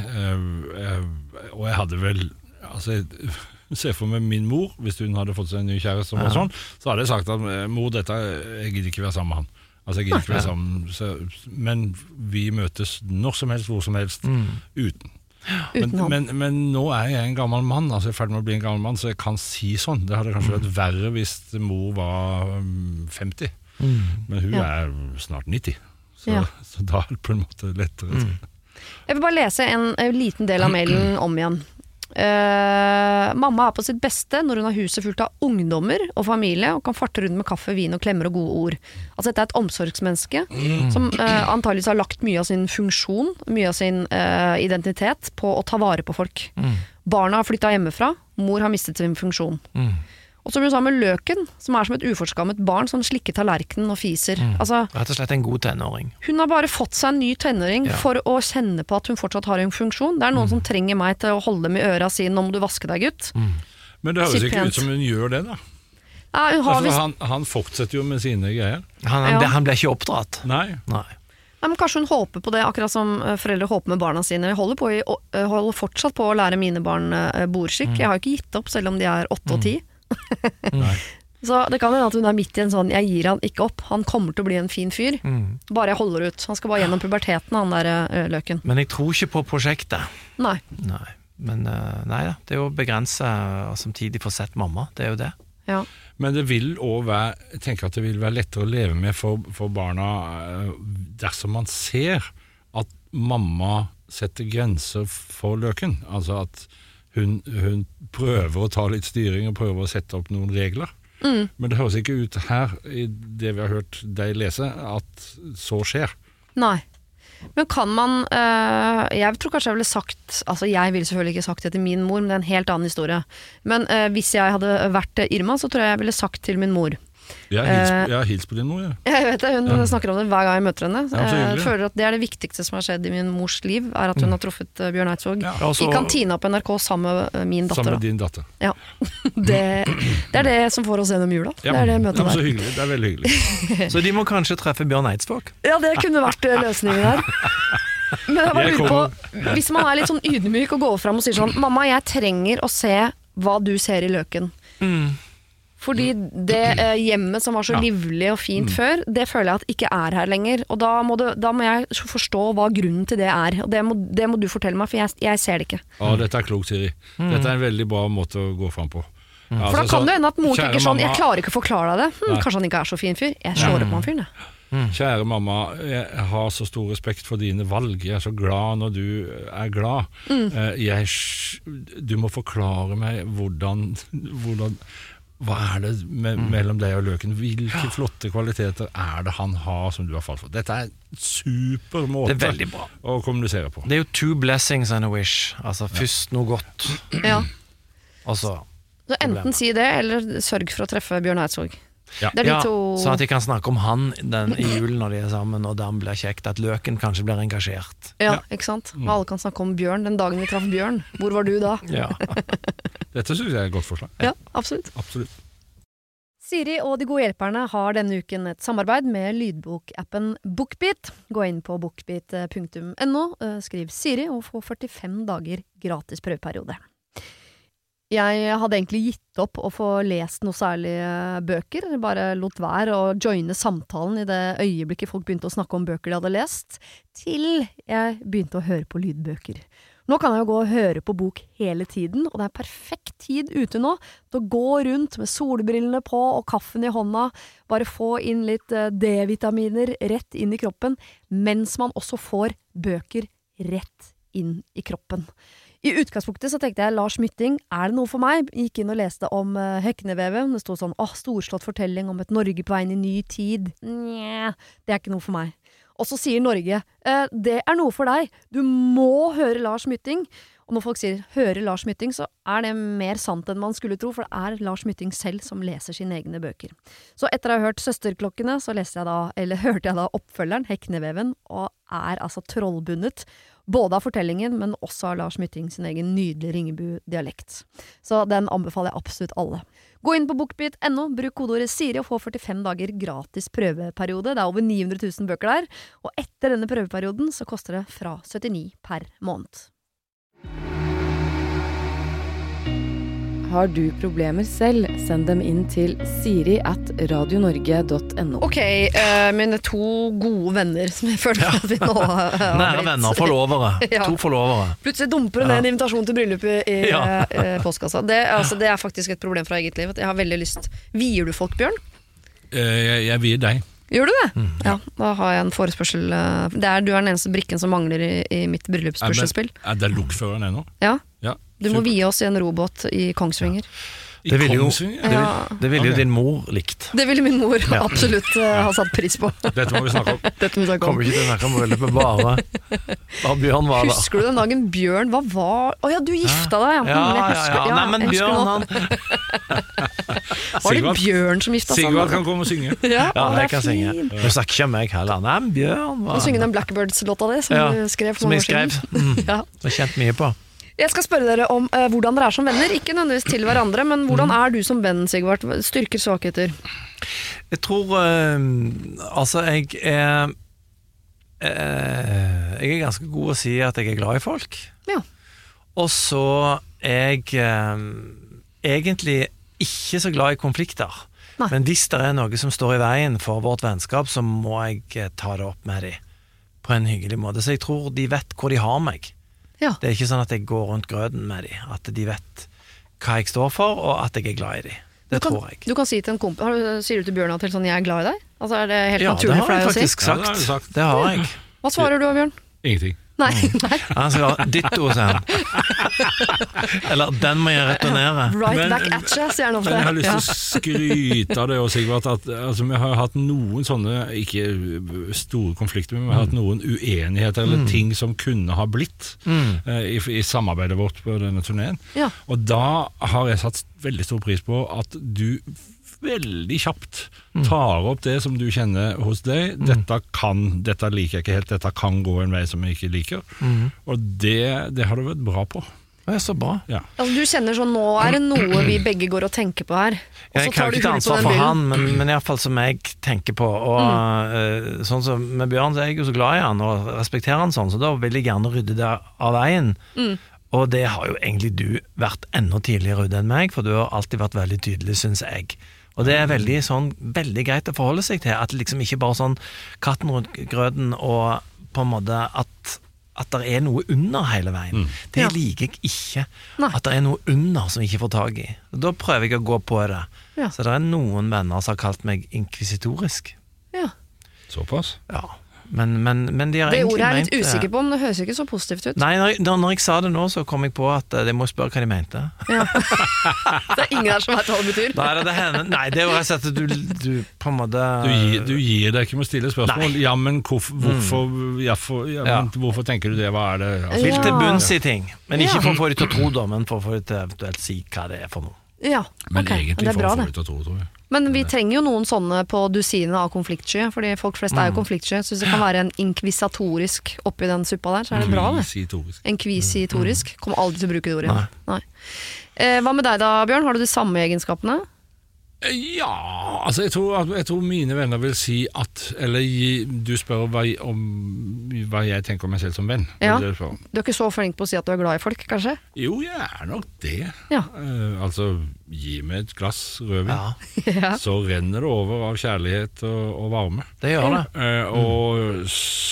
Og jeg hadde vel altså, se for meg min mor, hvis hun hadde fått seg en ny kjæreste som var sånn, så hadde jeg sagt at mor, jeg gidder ikke være sammen med han. Altså, jeg gidder ikke være sammen, men vi møtes når som helst, hvor som helst, uten. Men nå er jeg en gammel mann, altså jeg er ferdig med å bli en gammel mann, så jeg kan si sånn. Det hadde kanskje vært verre hvis mor var 50, men hun er snart 90, så da er det på en måte lettere. Jeg vil bare lese en liten del av mailen om igjen. Mamma er på sitt beste når hun har huset fullt av ungdommer og familie og kan farte rundt med kaffe, vin og klemmer og gode ord. Altså dette er et omsorgsmenneske som antageligvis har lagt mye av sin funksjon, mye av sin identitet på å ta vare på folk. Barna har flyttet hjemmefra, mor har mistet sin funksjon. Og som hun sa med løken, som er som et uforskammet barn som slikker tallerkenen og fiser. Altså, rett og slett en god tenåring. Hun har bare fått seg en ny tenåring for å kjenne på at hun fortsatt har en funksjon. Det er noen som trenger meg til å holde med øra si, nå må du vaske deg, gutt. Men det høres ikke ut som hun gjør det da. Han fortsetter jo med sine greier. Han ble ikke oppdratt. Nei. Men kanskje hun håper på det, akkurat som foreldre håper med barna sine. Jeg holder fortsatt på å lære mine barn bordskikk. Jeg har ikke gitt opp, selv om de er 8 og 10. Så det kan hende at hun er midt i en sånn jeg gir han ikke opp, han kommer til å bli en fin fyr, bare jeg holder ut, han skal bare gjennom puberteten, han der løken. Men jeg tror ikke på prosjektet. Nei. Men det er jo begrenset og samtidig få sett mamma, det er jo det. Ja. Men det vil også være, jeg tenker at det vil være lettere å leve med for barna dersom man ser at mamma setter grenser for løken, altså at hun prøver å ta litt styring og prøver å sette opp noen regler. Men det høres ikke ut her, i det vi har hørt deg lese, at så skjer. Nei. Men kan man, jeg tror kanskje jeg ville sagt, altså jeg ville selvfølgelig ikke sagt det til min mor, men det er en helt annen historie. Men hvis jeg hadde vært Irma, så tror jeg ville sagt til min mor. Jeg har hilst på din mor, Jeg vet det, hun snakker om det hver gang jeg møter henne. Jeg føler at det er det viktigste som har skjedd i min mors liv, er at hun har truffet Bjørn Eidsvåg i kantina på NRK sammen med min datter. Sammen med din datter. Ja. Det er det som får oss gjennom jula. Det er det møtet der. Så hyggelig, det er veldig hyggelig. Så de må kanskje treffe Bjørn Eidsvåg? Ja, det kunne vært løsningen her. Men jeg bare lurer på, hvis man er litt sånn ydmyk og går frem og sier sånn, mamma, jeg trenger å se hva du ser i løken. Fordi det hjemmet som var så livlig og fint før, det føler jeg at ikke er her lenger. Og da må jeg forstå hva grunnen til det er. Og det må du fortelle meg, for jeg ser det ikke. Dette er klokt, Siri. Dette er en veldig bra måte å gå frem på. For da kan det hende at mor tenker sånn, jeg klarer ikke å forklare deg det. Kanskje han ikke er så fin fyr. Jeg slår opp med han fyren, Kjære mamma, jeg har så stor respekt for dine valg. Jeg er så glad når du er glad. Du må forklare meg hvordan hva er det mellom deg og løken? Hvilke flotte kvaliteter er det han har som du har falt for? Dette er en super måte å kommunisere på. Det er jo 2 blessings and a wish. Altså først noe godt. Og så enten si det, eller sørg for å treffe Bjørn Eidsvåg. Det er de to... Sånn at de kan snakke om han i julen når de er sammen, og da blir kjekt at løken kanskje blir engasjert. Ja, ikke sant? Alle kan snakke om Bjørn den dagen vi traff Bjørn. Hvor var du da? Dette synes jeg er et godt forslag. Ja, absolutt. Siri og De gode hjelperne har denne uken et samarbeid med lydbokappen BookBeat. Gå inn på bookbeat.no, skriv Siri og få 45 dager gratis prøveperiode. Jeg hadde egentlig gitt opp å få lest noe særlige bøker, bare lot være å joine samtalen i det øyeblikket folk begynte å snakke om bøker de hadde lest, til jeg begynte å høre på lydbøker. Nå kan jeg jo gå og høre på bok hele tiden, og det er perfekt tid ute nå til å gå rundt med solbrillene på og kaffen i hånda, bare få inn litt D-vitaminer rett inn i kroppen, mens man også får bøker rett inn i kroppen. I utgangspunktet så tenkte jeg, Lars Mytting, er det noe for meg? Gikk inn og leste om Heknevevet. Det stod sånn, storslått fortelling om et Norge på vei inn i ny tid. Nja, det er ikke noe for meg. Og så sier Norge, det er noe for deg. Du må høre Lars Mytting. Og når folk sier, høre Lars Mytting, så er det mer sant enn man skulle tro, for det er Lars Mytting selv som leser sine egne bøker. Så etter å ha hørt Søsterklokkene, så hørte jeg da oppfølgeren, Hekneveven, og er altså trollbundet. Både av fortellingen, men også av Lars Mytting sin egen nydelige Ringebu-dialekt. Så den anbefaler jeg absolutt alle. Gå inn på bookbeat.no, bruk kodeordet Siri og få 45 dager gratis prøveperiode. Det over 900 000 bøker der, og etter denne prøveperioden så koster det fra 79 per måned. Har du problemer selv, send dem inn til siri@radionorge.no. Ok, mine to gode venner som jeg føler at vi nå har Nære venner, forlovere. Ja. 2 forlovere. Plutselig dumper det en invitasjon til bryllupet i postkassa. Det faktisk et problem fra eget liv. At jeg har veldig lyst. Vier du folk, Bjørn? Jeg vier deg. Gjør du det? Ja, da har jeg en forespørsel. Du er den eneste brikken som mangler i mitt bryllupsspørselsspill. Er det lokføreren ennå? Ja. Ja. Du må vie oss i en robåt i Kongsvinger. Det ville jo, Ja. det ville jo din mor likt. Det ville min mor absolutt ha satt pris på. Dette må vi snakke om. Kommer ikke til å snakke om bryllupet bare Bjørn var der. Husker du den dagen Bjørn var Åja, du gifta deg, Ja. Nei, men Bjørn han Var det Bjørn som gifta seg? Sigvard kan komme og synge. Ja, Ja, det jeg kan synge. Du snakker ikke om meg heller. Nei, men Bjørn var Og synge den Blackbirds-låta di som du skrev for som mange jeg år skrev. siden. Ja. Så kjent mye på. Jeg skal spørre dere om hvordan dere er som venner. Ikke nødvendigvis til hverandre, men hvordan er du som venn, Sigvard? Styrker, svakheter? Jeg tror altså jeg er ganske god å si at jeg er glad i folk. Ja. Og så er jeg egentlig ikke så glad i konflikter. Nei. Men hvis det er noe som står i veien for vårt vennskap, så må jeg ta det opp med dem på en hyggelig måte. Så jeg tror de vet hvor de har meg. Ja. Det er ikke sånn at jeg går rundt grøden med dem. At de vet hva jeg står for, og at jeg er glad i dem. Det tror jeg. Du kan si til en kompis, sier du til Bjørn at sånn, jeg er glad i deg? Altså er det helt Ja, det naturlig har for jeg deg å si? faktisk sagt. Ja, det har du sagt. Det har jeg. Hva svarer du, Bjørn? Ingenting. Nei, nei. Han skal ha ditto, sier han. Eller den må jeg returnere. Right Men- back at you, sier han ofte. Men jeg har lyst Ja. til å skryte av det også, Sigvard, at altså, vi har hatt noen sånne, ikke store konflikter, men vi har hatt noen uenigheter eller ting som kunne ha blitt i samarbeidet vårt på denne turneen. Ja. Og da har jeg satt veldig stor pris på at du veldig kjapt tar opp det som du kjenner hos deg. Dette liker jeg ikke helt, dette kan gå en vei som jeg ikke liker. Og det har du vært bra på. Det er så bra. Ja. Altså, du kjenner sånn, nå er det noe vi begge går og tenker på her. Og så Jeg tar kan du ikke ta hull på ansvar den for byllen. han, men i hvert fall som jeg tenker på. Og sånn som med Bjørn, så er jeg jo så glad i han og respekterer han sånn, så da vil jeg gjerne rydde det av veien. Og det har jo egentlig du vært enda tidligere ute enn meg, for du har alltid vært veldig tydelig, synes jeg. Og det er veldig greit å forholde seg til, at liksom ikke bare sånn katten rundt grøten, og på en måte at det er noe under hele veien. Det Ja. liker jeg ikke. Nei. At det er noe under som jeg ikke får tag i. Da prøver jeg å gå på det. Ja. Så det er noen venner som har kalt meg inkvisitorisk. Ja. Såpass. Ja. Men de har Det egentlig ordet er jeg ment litt usikker på, men det høres ikke så positivt ut. Nei, når jeg sa det nå, så kom jeg på at jeg må spørre hva de mente. Det er ingen her som vet hva det betyr. Nei, det er jo rett og slett at du på en måte Du gir deg ikke med å stille spørsmål. Nei. Ja, men hvorfor tenker du det? Hva er det? Altså, vil til Ja. bunns i ting. Men ikke Ja. for å få de til å tro det, men for å få de til å eventuelt si hva det er for noe. Ja, men ok. egentlig det er for bra å få det. det til å tro, tror jeg. Men vi trenger jo noen sånne på dusinet av konfliktsky, fordi folk flest er jo konfliktsky, så hvis det kan være en inkvisatorisk oppi den suppa der, så er det bra det. Inkvisitorisk. Inkvisitorisk. Kommer aldri til å bruke det ordet igjen. Nei. Hva med deg da, Bjørn? Har du de samme egenskapene? Ja, altså jeg tror mine venner vil si at du spør om hva jeg tenker om meg selv som venn. Ja. Det du spør om. Du er ikke så flink på å si at du er glad i folk, kanskje? Jo, jeg er nok det. Ja. Altså, gi meg et glass rødvin, Ja, Ja. så renner det over av kjærlighet og varme. det gjør det. Og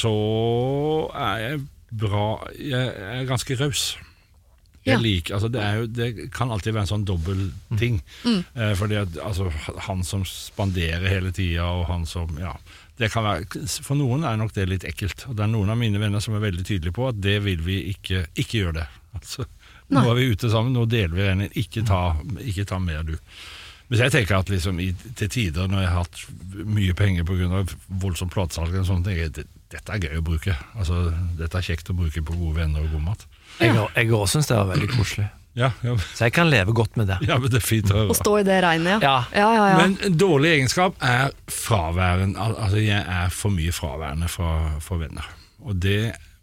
så er jeg bra. Jeg er ganske raus. Ja. Det kan alltid være en sånn dobbel ting. Fordi at altså, han som spanderer hele tida, og han som det kan være, for noen er nok det litt ekkelt. Og det er noen av mine venner som er veldig tydelige på at det vil vi ikke gjøre det. Altså, nå er vi ute sammen, nå deler vi regningen. Ikke ta mer, du. Hvis jeg tenker at liksom til tider når jeg har hatt mye penger på grunn av voldsomt platesalg og sånne ting, dette er gøy å bruke. Altså, dette er kjekt å bruke på gode venner og god mat. Jeg også synes det var veldig koselig. Ja, Så jeg kan leve godt med det. ja, men det er fint å Å høre. stå i det regnet, Ja. Ja. Men en dårlig egenskap er fraværende. Altså, jeg er for mye fraværende for venner. Og det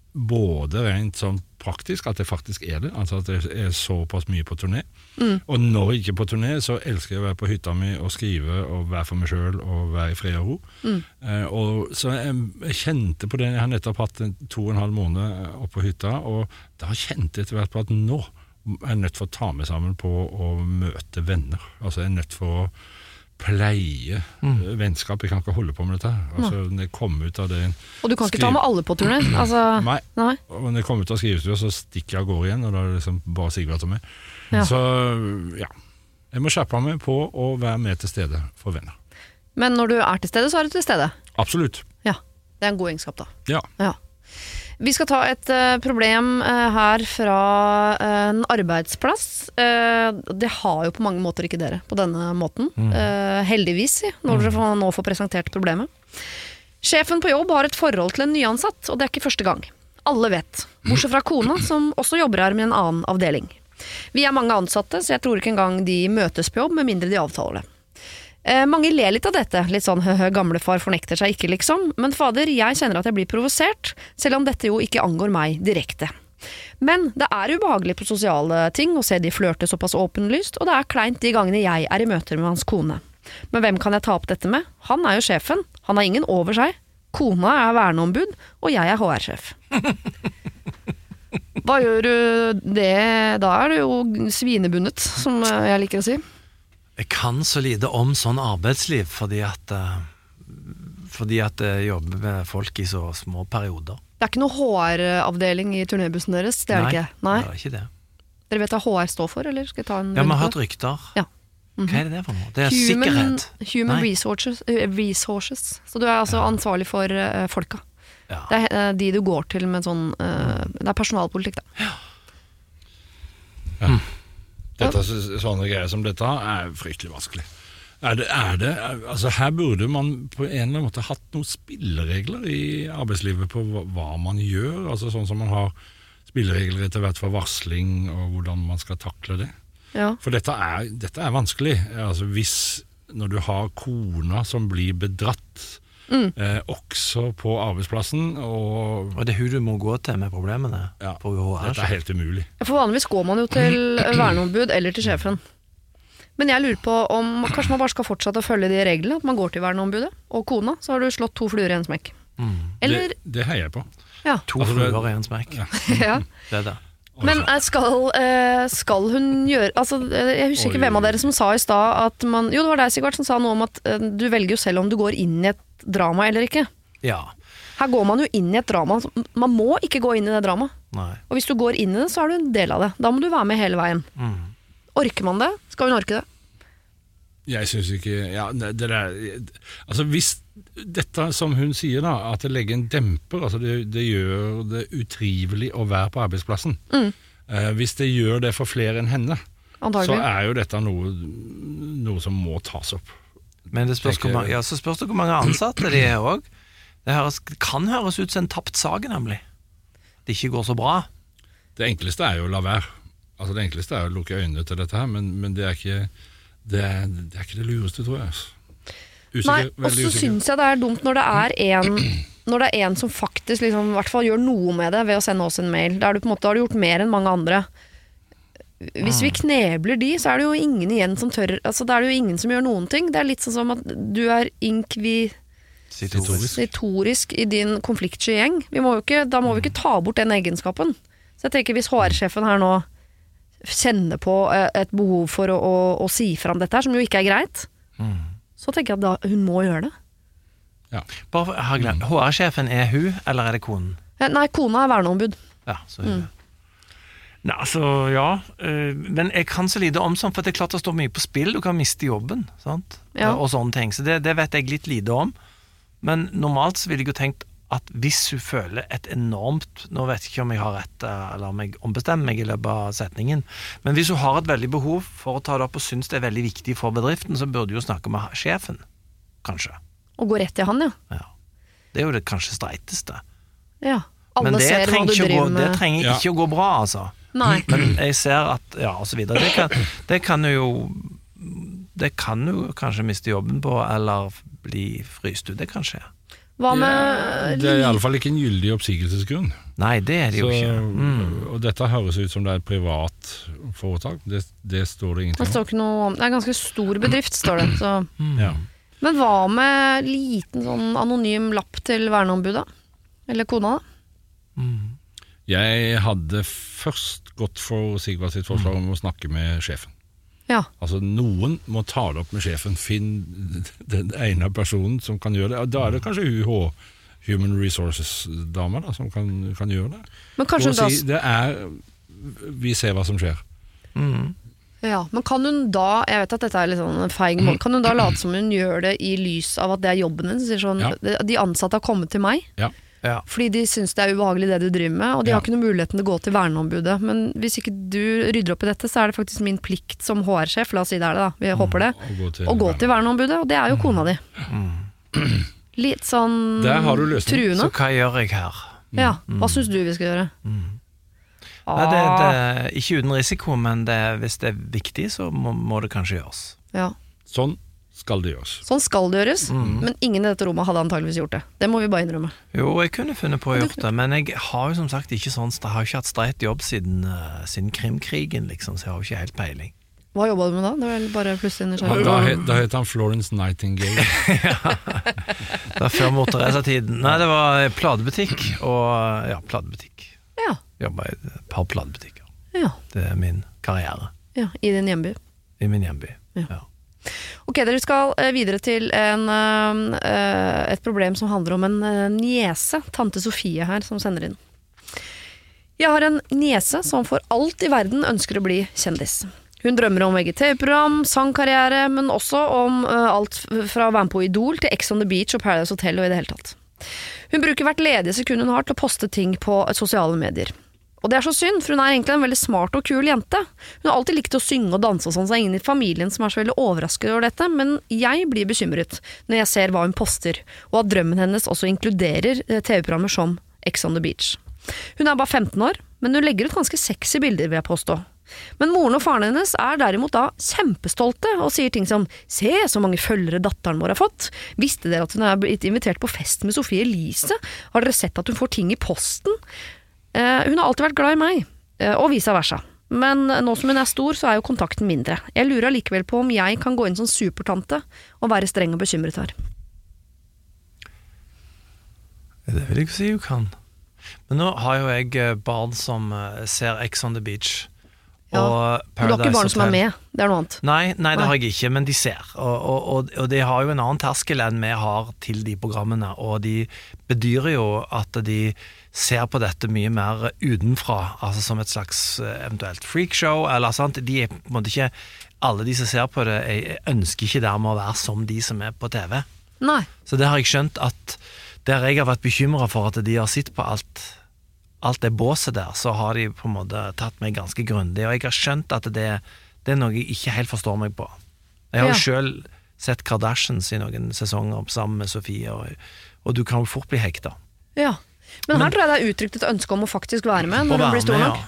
både rent sånn praktisk, at det faktisk det, altså at det såpass mye på turné. Og når jeg ikke på turné, så elsker jeg å være på hytta mi og skrive og være for meg selv og være i fred og ro. Og så jeg kjente på det, jeg har nettopp hatt 2,5 måneder oppe på hytta, og da kjente jeg etter hvert på at nå er jeg nødt for å ta meg sammen på å møte venner. Altså jeg er nødt for å pleie vennskap. Jeg kan ikke holde på med dette. Altså, når jeg kom ut av det... Og du kan ikke ta med alle på turné? Altså... Nei. Og når jeg kom ut av skrivestua, så stikker jeg av gårde igjen, og da er det liksom bare Sigvart og meg. Ja. Så, ja. Jeg må skjerpe meg på å være med til stede for venner. Men når du er til stede, så er du til stede? Absolutt. Ja, det er en god egenskap da. Ja. Vi skal ta et problem her fra en arbeidsplass. Det har jo på mange måter ikke dere på denne måten. Heldigvis, når dere nå får presentert problemet. Sjefen på jobb har et forhold til en nyansatt, og det er ikke første gang. Alle vet, bortsett fra kona, som også jobber her med en annen avdeling. Vi er mange ansatte, så jeg tror ikke engang de møtes på jobb, med mindre de avtaler det. Mange ler litt av dette, litt sånn gamlefar fornekter seg ikke liksom, men fader, jeg kjenner at jeg blir provosert, selv om dette jo ikke angår meg direkte. Men det er ubehagelig på sosiale ting å se de flørte såpass åpenlyst, og det er kleint de gangene jeg er i møter med hans kone. Men hvem kan jeg ta opp dette med? Han er jo sjefen, han har ingen over seg, kona er verneombud, og jeg er HR-sjef. Hva gjør du det? Da er det jo svinebundet, som jeg liker å si. Jeg kan så lite om sånn arbeidsliv fordi at jeg jobber med folk i så små perioder. Det er ikke noe HR-avdeling i turnébussen deres, det er det ikke? Nei, det er ikke det. Dere vet hva HR står for, eller skal jeg ta en... Ja, vi har hatt rykter. Ja. Hva er det for noe? Det er sikkerhet. Human resources. Så du er altså ansvarlig for folka. Ja. Det er de du går til med sånn... det er personalpolitikk da. Ja. Sånne greier som dette er fryktelig vanskelig. Altså her burde man på en eller annen måte hatt noen spilleregler i arbeidslivet på hva man gjør, altså sånn som man har spilleregler etter hvert for varsling og hvordan man skal takle det. Ja. For dette er vanskelig. Altså hvis når du har kona som blir bedratt også på arbeidsplassen og det er hun du må gå til med problemene på HR. Dette er helt umulig. For vanligvis går man jo til verneombud eller til sjefen. Men jeg lurer på om kanskje man bare skal fortsette å følge de reglene, at man går til verneombudet og kona, så har du slått 2 fluer i en smekk. Eller... Det heier jeg på. Ja. 2 fluer i en smekk. Ja. Det er det. Men skal hun gjøre altså, jeg husker ikke hvem av dere som sa i sted at man, jo det var deg Sigvart som sa noe om at du velger jo selv om du går inn i et drama eller ikke. Ja. Her går man jo inn i et drama. Man må ikke gå inn i det drama. Nei. Og hvis du går inn i det, så er du en del av det. Da må du være med hele veien. Orker man det? Skal hun orke det? Jeg synes ikke altså hvis dette som hun sier da, at det legger en demper, altså det gjør det utrivelig å være på arbeidsplassen. Hvis det gjør det for flere enn henne, antagelig. Så er jo dette noe som må tas opp. Men det spørs hvor mange ansatte de er også. Det kan høres ut som en tapt sag, nemlig. Det ikke går så bra. Det enkleste er jo å la være. Altså det enkleste er å lukke øynene til dette her, men det er ikke det lureste, tror jeg. Nei, og så synes jeg det er dumt når det er en som faktisk liksom, i hvert fall gjør noe med det ved å sende oss en mail. Da har du gjort mer enn mange andre. Hvis vi knebler de, så er det jo ingen igjen som tør, altså da er det jo ingen som gjør noen ting. Det er litt sånn som at du er inkvisitorisk i din konfliktsky gjeng. Da må vi ikke ta bort den egenskapen. Så jeg tenker hvis HR-sjefen her nå kjenner på et behov for å si fram dette her, som jo ikke er greit, så tenker jeg at hun må gjøre det. Ja. Bare jeg har glemt, HR-sjefen er hun, eller er det konen? Nei, kona er verneombud. Ja, så hun Nei, altså, ja, men jeg kan så lite om sånn, for det er klart det står mye på spill, du kan miste jobben, sant? Ja. Og sånne ting, så det vet jeg litt lite om, men normalt så vil jeg jo tenkt at hvis hun føler et enormt, nå vet jeg ikke om jeg har rett, eller om jeg ombestemmer meg i løpet av setningen, men hvis hun har et veldig behov for å ta det opp og synes det er veldig viktig for bedriften, så burde hun snakke med sjefen, kanskje. Og gå rett til han, ja. Ja. Det er jo det kanskje streiteste. Ja, alle men ser hva du driver med. Det trenger ikke å gå bra, altså. Nei. Men jeg ser at, ja, og så videre, det kan jo kanskje miste jobben på, eller bli fryst ut, det kan skje. Hva med Det i alle fall ikke en gyldig oppsigelsesgrunn. Nei, det det jo ikke. Og dette høres ut som det et privat foretak. Det står det ingenting Det står ikke noe om. Det en ganske stor bedrift, står det. Så. Ja. Men hva med liten sånn anonym lapp til verneombudet? Eller kona da? Jeg hadde først gått for Sigvard sitt forslag om å snakke med sjefen. Ja. Altså noen må ta det opp med sjefen. Finn den ene personen som kan gjøre det. Og da det kanskje Human Resources-dama da, som kan gjøre det. Men kanskje hun si, vi ser hva som skjer. Ja, men kan hun da, jeg vet at dette litt sånn feig måte, kan hun da late som hun gjør det i lys av at det jobben hennes? Sånn, de ansatte har kommet til meg, fordi de synes det ubehagelig det du driver med, og de har ikke noen muligheten til å gå til verneombudet. Men hvis ikke du rydder opp i dette, så det faktisk min plikt som HR-sjef, la oss si det da, vi håper det, å gå til verneombudet, og det jo kona di. Litt sånn der har du løsning. Truende. Så hva gjør jeg her? Ja, hva synes du vi skal gjøre? Nei, det ikke uten risiko, men hvis det viktig, så må det kanskje gjøres. Ja. Sånn skal det gjøres. Sånn skal det gjøres, men ingen i dette rommet hadde antageligvis gjort det. Det må vi bare innrømme. Jo, jeg kunne funnet på å gjøre det, men jeg har jo som sagt ikke sånn, jeg har ikke hatt streit jobb siden krimkrigen, liksom, så jeg har jo ikke helt peiling. Hva jobbet du med da? Det var bare plutselig nysgjerrig. Da het han Florence Nightingale. Det var før motorreisertiden. Nei, det var platebutikk, og platebutikk. Ja. Jobbet i et par platebutikker. Ja. Det min karriere. Ja, i din hjemby. I min hjemby, ja. Ok, dere skal videre til et problem som handler om en niese, tante Sofie her, som sender inn. Jeg har en niese som for alt i verden ønsker å bli kjendis. Hun drømmer om VGTV-program, sangkarriere, men også om alt fra å være med på Idol til Ex on the Beach og Paradise Hotel og i det hele tatt. Hun bruker hvert ledige sekund hun har til å poste ting på sosiale medier. Og det så synd, for hun egentlig en veldig smart og kul jente. Hun har alltid likt å synge og danse og sånn, så ingen i familien som så veldig overrasket over dette, men jeg blir bekymret når jeg ser hva hun poster, og at drømmen hennes også inkluderer TV-programmer som Ex on the Beach. Hun bare 15 år, men hun legger ut ganske sexy bilder, vil jeg påstå. Men moren og faren hennes derimot da kjempestolte og sier ting som «Se så mange følgere datteren vår har fått! Visste dere at hun blitt invitert på fest med Sofie Elise? Har dere sett at hun får ting i posten?» Hun har alltid vært glad i meg, og vice versa. Men nå som hun stor, så jo kontakten mindre. Jeg lurer likevel på om jeg kan gå inn som supertante og være streng og bekymret her. Det vil jeg ikke si du kan. Men nå har jo jeg barn som ser Ex on the Beach. Ja, men du har ikke barn som med, det noe annet. Nei, det har jeg ikke, men de ser. Og de har jo en annen terskel enn vi har til de programmene, og de bedyrer jo at de ser på dette mye mer utenfra, altså som et slags eventuelt freakshow, eller sant, de på en måte ikke, alle de som ser på det, ønsker ikke dermed å være som de som på TV. Nei. Så det har jeg skjønt at, der jeg har vært bekymret for at de har sett på alt det båset der, så har de på en måte tatt meg ganske grundig, og jeg har skjønt at det noe jeg ikke helt forstår meg på. Jeg har jo selv sett Kardashians i noen sesonger sammen med Sofie, og du kan jo fort bli hekta. Ja, men her tror jeg det uttrykt et ønske om å faktisk være med når hun blir stor nok.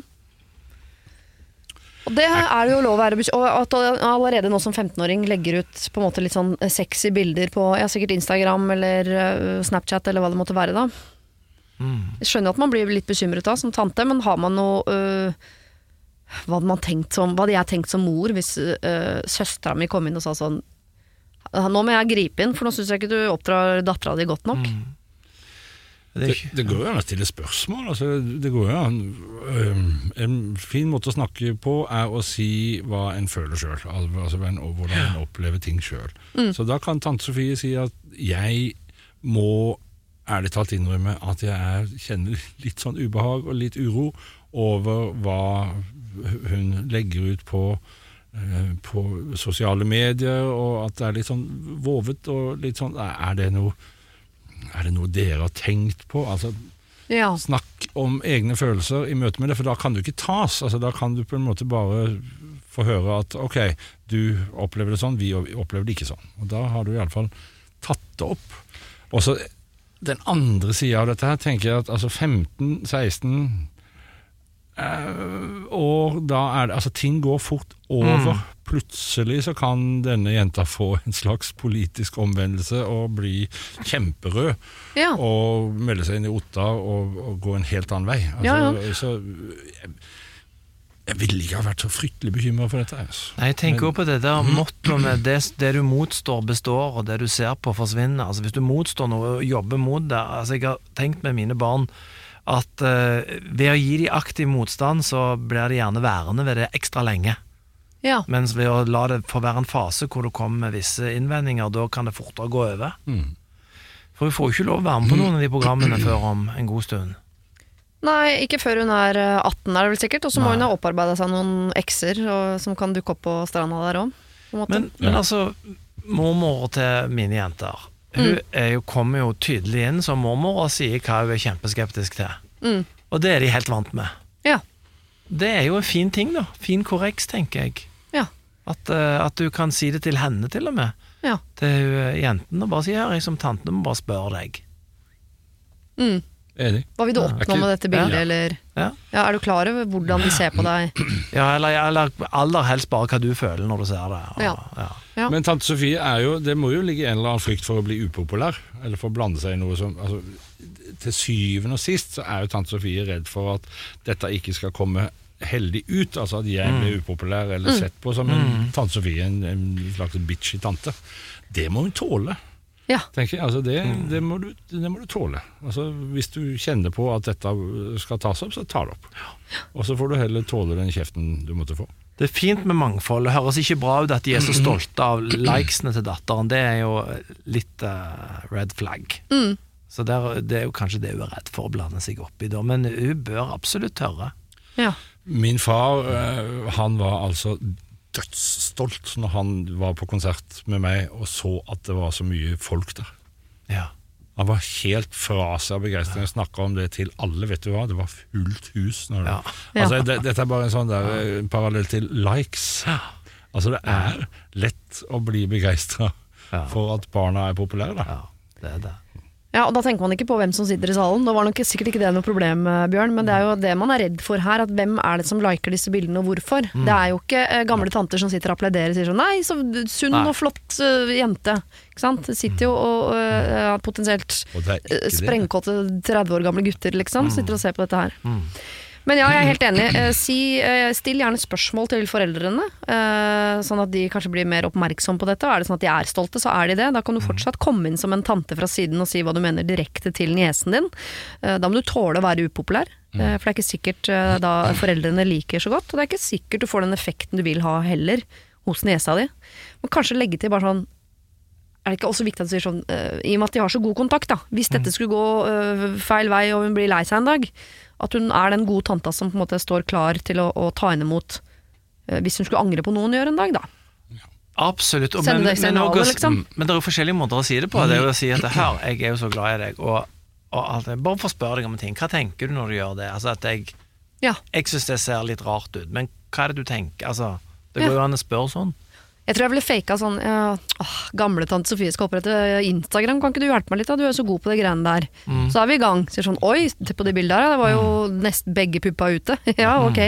Og det jo lov å være, og at allerede nå som 15-åring legger ut på en måte litt sånn sexy bilder på, sikkert Instagram eller Snapchat eller hva det måtte være da. Jeg skjønner at man blir litt bekymret da som tante, men har man noe hva hadde jeg tenkt som mor hvis søstera mi kom inn og sa sånn, nå må jeg gripe inn, for nå synes jeg ikke du oppdrar datteren din godt nok. Det går jo an å stille spørsmål, altså, det går jo an. En fin måte å snakke på å si hva en føler selv, altså hvordan en opplever ting selv. Så da kan tante Sofie si at jeg må ærlig talt innrømme at jeg kjenner litt sånn ubehag og litt uro over hva hun legger ut på sosiale medier, og at det litt sånn vovet og litt sånn, det noe dere har tenkt på? Altså, snakk om egne følelser i møte med det, for da kan du ikke tas, altså da kan du på en måte bare få høre at ok, du opplever det sånn, vi opplever det ikke sånn, og da har du i alle fall tatt det opp. Og så den andre siden av dette her tenker jeg at altså 15-16 Og da det, altså ting går fort over. Plutselig så kan denne jenta få en slags politisk omvendelse og bli kjemperød, og melde seg inn i Otta og gå en helt annen vei. Altså, så jeg ville ikke ha vært så fryktelig bekymret for dette. Altså. Nei, jeg tenker også på det der motto med det du motstår består, og det du ser på forsvinner. Altså, hvis du motstår noe og jobber mot det, altså jeg har tenkt med mine barn at ved å gi de aktiv motstand, så blir de gjerne værende ved det ekstra lenge. Ja. Mens ved å la det få være en fase hvor du kommer med visse innvendinger, da kan det fortere gå over. For vi får jo ikke lov å være med på noen av de programmene før om en god stund. Nei, ikke før hun 18 det vel sikkert, og så må hun ha opparbeidet seg noen ekser som kan dukke opp på stranda der også. Men altså, mormor til mine jenter, hun kommer jo tydelig inn som mormor og sier hva hun kjempeskeptisk til. Og det de helt vant med. Ja. Det jo en fin ting da, fin korreks tenker jeg. Ja. At du kan si det til henne til og med. Ja. Til jenten og bare si, her jeg som tante må bare spørre deg. Enig. Hva vil du oppnå med dette bildet, eller? Ja, du klar over hvordan de ser på deg? Ja, eller aller helst bare hva du føler når du ser det. Ja. Men tante Sofie det må jo ligge en eller annen frykt for å bli upopulær, eller for å blande seg i noe som, altså, til syvende og sist så jo tante Sofie redd for at dette ikke skal komme heldig ut, altså at jeg blir upopulær eller sett på som en tante Sofie, en slags bitchy tante. Det må hun tåle. Ja. Tenker jeg, altså det må du tåle. Altså, hvis du kjenner på at dette skal tas opp, så tar det opp. Og så får du heller tåle den kjeften du måtte få. Det fint med mangfold. Det høres ikke bra ut at de så stolte av likesene til datteren. Det jo litt red flag. Så det jo kanskje det hun redd for å blande seg opp i da. Men hun bør absolutt tørre. Ja. Min far, han var altså dødsstolt når han var på konsert med meg og så at det var så mye folk der. Ja. Han var helt fra seg begeistring og snakket om det til alle, vet du hva? Det var fullt hus. Når det. Altså, dette bare en sånn der parallell til likes. Altså, det lett å bli begeistret for at barna populære. Da. Ja, det det. Ja, og da tenker man ikke på hvem som sitter i salen. Nå var nok sikkert ikke det noe problem, Bjørn, men det jo det man redd for her, at hvem det som liker disse bildene og hvorfor. Det jo ikke gamle tanter som sitter og applauderer og sier sånn, nei, så sunn og flott jente. Ikke sant? Det sitter jo og potensielt sprengkåtte 30 år gamle gutter, liksom, sitter og ser på dette her. Men ja, jeg helt enig. Still gjerne spørsmål til foreldrene, sånn at de kanskje blir mer oppmerksom på dette. Og det sånn at de stolte, så de det. Da kan du fortsatt komme inn som en tante fra siden og si hva du mener direkte til niesen din. Da må du tåle å være upopulær, for det ikke sikkert da foreldrene liker så godt, og det ikke sikkert du får den effekten du vil ha heller hos niesa di. Men kanskje legge til bare sånn, det ikke også viktig at du sier sånn, i og med at de har så god kontakt da, hvis dette skulle gå feil vei og hun blir lei seg en dag, at hun den gode tanta som på en måte står klar til å ta henne imot hvis hun skulle angre på noe hun gjør en dag da. Absolutt. Sende deg signaler, liksom. Men det jo forskjellige måter å si det på. Det jo å si at hør, jeg jo så glad i deg, og alt det. Bare for å spørre deg om en ting. Hva tenker du når du gjør det? Altså at jeg synes det ser litt rart ut, men hva det du tenker? Altså, det går jo an å spørre sånn. Jeg tror jeg ville faket sånn, gamle tante Sofie skal opprette Instagram, kan ikke du hjelpe meg litt da? Du så god på det greiene der. Så vi i gang, sier sånn, oi, på de bildene her, det var jo nesten begge puppa ute. Ja, ok.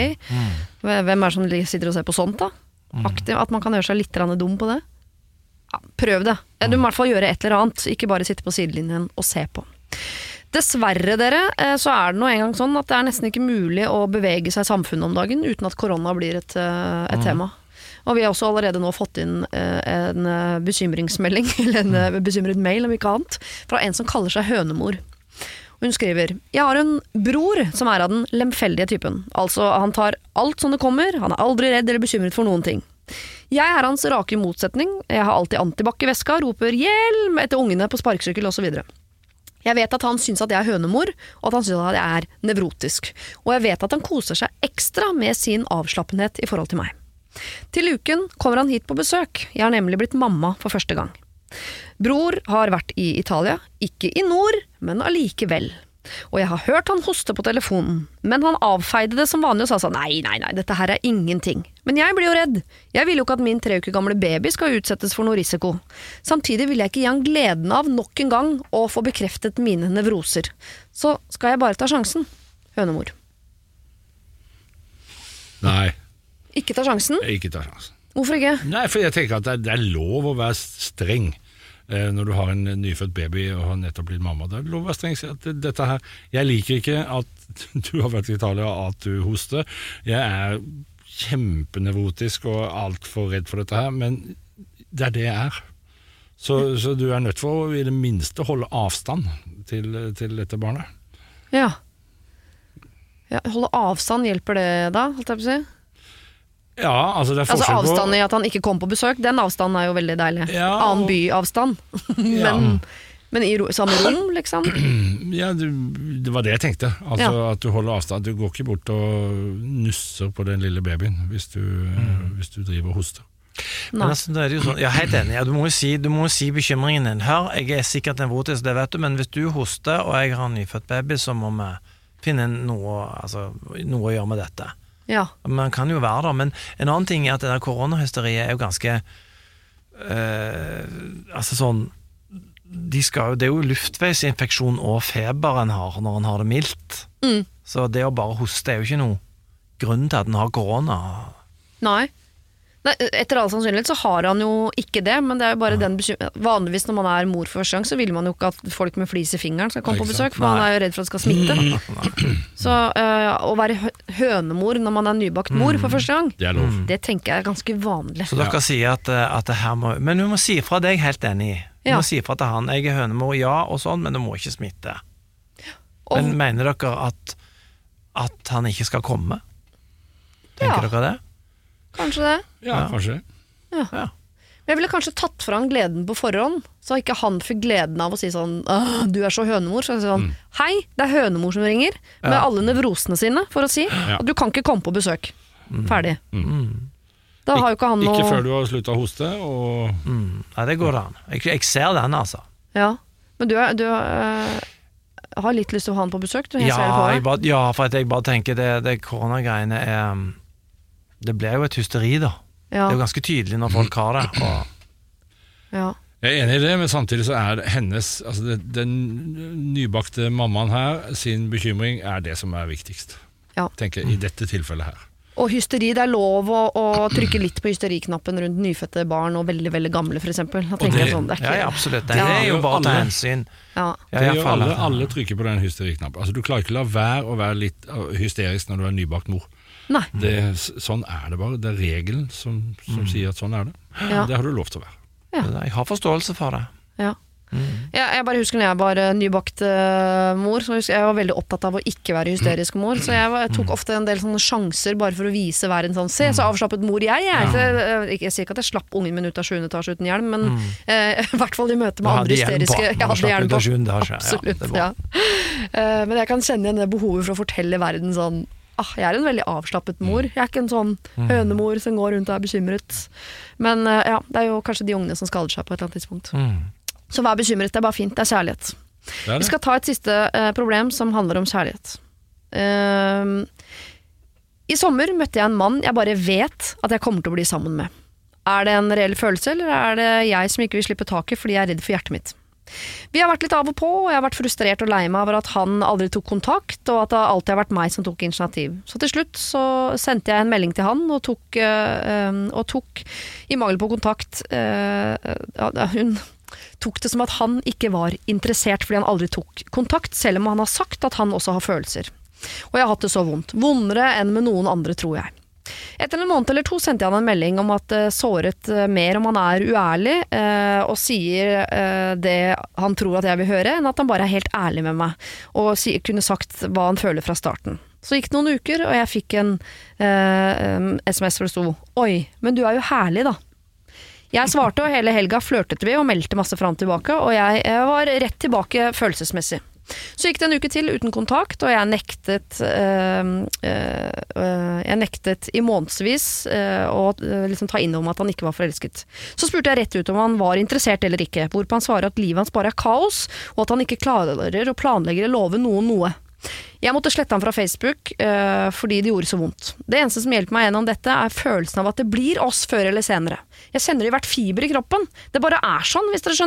Hvem det som sitter og ser på sånt da? Aktiv, at man kan gjøre seg litt dum på det. Ja, prøv det. Du må i hvert fall gjøre et eller annet, ikke bare sitte på sidelinjen og se på. Dessverre dere, så det nå en gang sånn at det nesten ikke mulig å bevege seg i samfunnet om dagen uten at korona blir et tema. Og vi har også allerede nå fått inn en bekymringsmelding, eller en bekymret mail om ikke annet, fra en som kaller seg hønemor. Hun skriver, jeg har en bror som av den lemfeldige typen. Altså, han tar alt som det kommer, han aldri redd eller bekymret for noen ting. Jeg hans rake motsetning, jeg har alltid antibac i veska, roper hjelm etter ungene på sparksykkel og så videre. Jeg vet at han synes at jeg hønemor, og at han synes at jeg nevrotisk. Og jeg vet at han koser seg ekstra med sin avslappenhet i forhold til meg. Til uken kommer han hit på besøk. Jeg har nemlig blitt mamma for første gang. Bror har vært i Italia, ikke i nord, men allikevel. Og jeg har hørt han hoste på telefonen, men han avfeide det som vanlig og sa sånn, nei, dette her ingenting. Men jeg blir jo redd. Jeg vil jo ikke at min 3 uker gamle baby skal utsettes for noe risiko. Samtidig vil jeg ikke gi han gleden av nok en gang å få bekreftet mine nevroser. Så skal jeg bare ta sjansen, hønemor. Nei, Ikke ta sjansen? ikke ta sjansen. Hvorfor ikke? Nei, for jeg tenker at det er lov å være streng når du har en nyfødt baby og har nettopp blitt mamma. Det er lov å være streng. Si at dette her, jeg liker ikke at du har vært i Italia og at du hoster. Jeg er kjempenevrotisk og alt for redd for dette her, men det er det jeg er. Så du er nødt for å i det minste holde avstand til dette barnet. Ja. Holde avstand, hjelper det da, holdt jeg på å si? Ja, altså det er forskjell på... avstand i at han ikke kom på besøk, den avstanden er jo veldig deilig. Ja, Annen byavstand. men i samme rom, liksom? Ja, det var det jeg tenkte. Altså at du holder avstand. Du går ikke bort og nusser på den lille babyen hvis du driver og hoster. Men altså, da er det jo sånn, helt enig, du må jo si bekymringen din. Hør, jeg er sikkert nevrotisk, det vet du, men hvis du hoster og jeg har en nyfødt baby, så må vi finne noe å gjøre med dette. Ja. Man kan jo være der, men en annen ting er at det der koronahysteriet er jo ganske sånn det er jo luftveisinfeksjon og feber en har når en har det mildt. Så det å bare hoste er jo ikke noe grunn til at en har korona. Nei, etter all sannsynlighet så har han jo ikke det, men det er jo bare den vanligvis når man er mor for første gang, så vil man jo ikke at folk med flis i fingeren skal komme på besøk, for man er jo redd for at det skal smitte. Så å være hønemor når man er nybakt mor for første gang, det er lov. Det tenker jeg er ganske vanlig. Så dere sier at det her må... Men du må si fra, det er jeg helt enig i. Du må si fra til han, jeg er hønemor, ja, og sånn, men det må ikke smitte. Men mener dere at han ikke skal komme? Tenker dere det? Kanskje det. Ja, kanskje. Ja. Men jeg ville kanskje tatt fra han gleden på forhånd, så ikke han fikk gleden av å si sånn, du er så hønemor, så jeg sier sånn, hei, det er hønemor som ringer, med alle nevrosene sine, for å si, at du kan ikke komme på besøk. Ferdig. Da har jo ikke han noe... Ikke før du har sluttet å hoste, og... Nei, det går an. Jeg ser den, altså. Ja, men du har litt lyst til å ha han på besøk, du? For at jeg bare tenker, det koronagreiene er... Det ble jo et hysteri da. Det er jo ganske tydelig når folk har det. Jeg er enig i det, men samtidig så er hennes, altså den nybakte mammaen her, sin bekymring er det som er viktigst. Tenker jeg, i dette tilfellet her. Og hysteri, det er lov å trykke litt på hysteriknappen rundt nyfødte barn og veldig, veldig gamle, for eksempel. Da tenker jeg sånn, det er ikke... Ja, absolutt. Det er jo bare å ta hensyn. Det er jo alle trykker på den hysteriknappen. Altså, du klarer ikke la være å være litt hysterisk når du er nybakt mor. Nei. Sånn er det bare. Det er regelen som sier at sånn er det. Det har du lov til å være. Jeg har forståelse for det. Jeg bare husker når jeg var nybakt mor, så jeg var veldig opptatt av å ikke være hysterisk mor, så jeg tok ofte en del sånne sjanser bare for å vise verden sånn, se så avslappet mor jeg er. Jeg sier ikke at jeg slapp ungen min ut av 7. etasje uten hjelm, men i hvert fall i møte med andre hysteriske. Jeg hadde hjelm på. Absolutt, men jeg kan kjenne igjen det behovet for å fortelle verden sånn, jeg er en veldig avslappet mor. Jeg er ikke en sånn hønemor som går rundt og er bekymret. Men det er jo kanskje de ungene som skader seg på et eller annet tidspunkt. Så vær bekymret, det er bare fint, det er kjærlighet. Vi skal ta et siste problem som handler om kjærlighet. I sommer møtte jeg en mann jeg bare vet at jeg kommer til å bli sammen med. Er det en reell følelse, eller er det jeg som ikke vil slippe taket fordi jeg er redd for hjertet mitt? Vi har vært litt av og på, og jeg har vært frustrert og lei meg over at han aldri tok kontakt, og at det alltid har vært meg som tok initiativ. Så til slutt så sendte jeg en melding til han, og tok i mangel på kontakt, hun tok det som at han ikke var interessert fordi han aldri tok kontakt, selv om han har sagt at han også har følelser. Og jeg har hatt det så vondt. Vondere enn med noen andre, tror jeg. Etter en måned eller 2 sendte jeg han en melding om at såret mer om han er uærlig og sier det han tror at jeg vil høre, enn at han bare er helt ærlig med meg og kunne sagt hva han føler fra starten. Så gikk det noen uker, og jeg fikk en SMS hvor det sto: «Oi, men du er jo herlig da». Jeg svarte, og hele helga flørtet vi og meldte masse fram tilbake, og jeg var rett tilbake følelsesmessig. Så gikk det en uke til uten kontakt, og jeg nektet i månedsvis å liksom ta inn om at han ikke var forelsket. Så spurte jeg rett ut om han var interessert eller ikke, hvorpå han svarer at livet hans bare er kaos, og at han ikke klarer å planlegge eller love noe. Jeg måtte slette han fra Facebook fordi det gjorde så vondt. Det eneste som hjelper meg gjennom dette er følelsen av at det blir oss før eller senere. Jeg kjenner det i hvert fiber i kroppen. Det bare er sånn, hvis dere skjønner.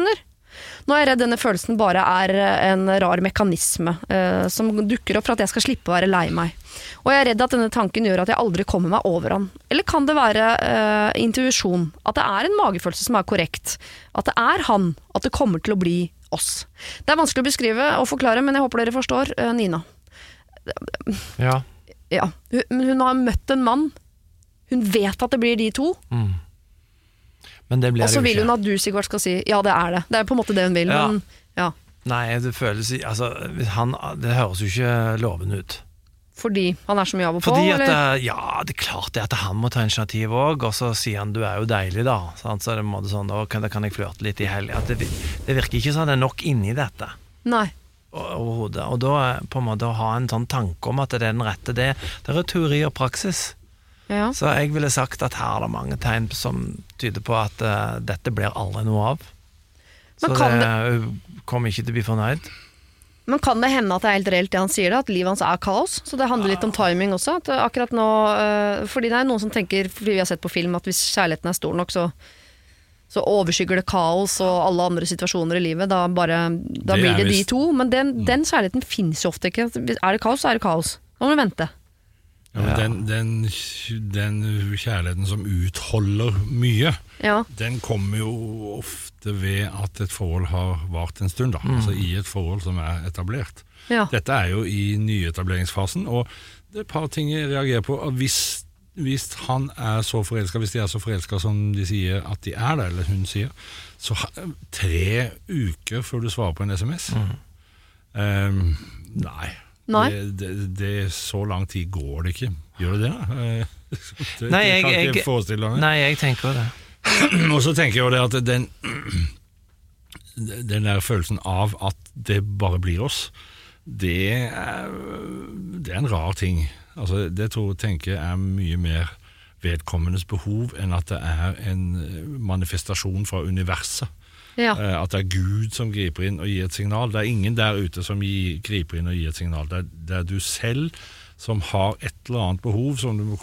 Nå er jeg redd denne følelsen bare er en rar mekanisme som dukker opp for at jeg skal slippe å være lei meg. Og jeg er redd at denne tanken gjør at jeg aldri kommer meg over han. Eller kan det være intuisjon? At det er en magefølelse som er korrekt? At det er han? At det kommer til å bli oss? Det er vanskelig å beskrive og forklare, men jeg håper dere forstår. Nina. Ja. Ja. Hun har møtt en mann. Hun vet at det blir de to. Men det blir det jo ikke. Og så vil hun at du, Sigvart, skal si ja, det er det. Det er på en måte det hun vil. Ja. Men, ja. Nei, det føles altså, det høres jo ikke lovende ut. Fordi han er så mye av og på? Fordi at, eller? ja, det er klart det at han må ta initiativ også, og så sier han du er jo deilig da, sant? Så det må det sånn, da kan jeg flørte litt i helg. Det virker ikke sånn det er nok inni dette. Nei. Overhodet. Og da på en måte å ha en sånn tanke om at det er den rette, det er teori og praksis. Ja. Så jeg ville sagt at her er det mange tegn som tyder på at dette blir aldri noe av. Så det kommer ikke til å bli fornøyd. Men kan det hende at det er helt reelt det han sier da, at livet hans er kaos? Så det handler litt om timing også, at akkurat nå, fordi det er noen som tenker, fordi vi har sett på film, at hvis kjærligheten er stor nok, så overskygger det kaos og alle andre situasjoner i livet, da blir det de to. Men den kjærligheten finnes jo ofte ikke. Er det kaos, så er det kaos. Nå må du vente. Ja, men den kjærligheten som utholder mye, den kommer jo ofte ved at et forhold har vart en stund da, altså i et forhold som er etablert. Ja. Dette er jo i nyetableringsfasen, og det er et par ting jeg reagerer på. Hvis han er så forelsket, hvis de er så forelsket som de sier at de er det, eller hun sier, så 3 uker før du svarer på en SMS. Nei. Det så lang tid går det ikke. Gjør det det? Nei, jeg tenker det. Og så tenker jeg jo det at den der følelsen av at det bare blir oss, det er en rar ting. Altså, det tenker jeg er mye mer vedkommendes behov enn at det er en manifestasjon fra universet. Ja. At det er Gud som griper inn og gir et signal. Det er ingen der ute som griper inn og gir et signal. Det er du selv som har et eller annet behov som du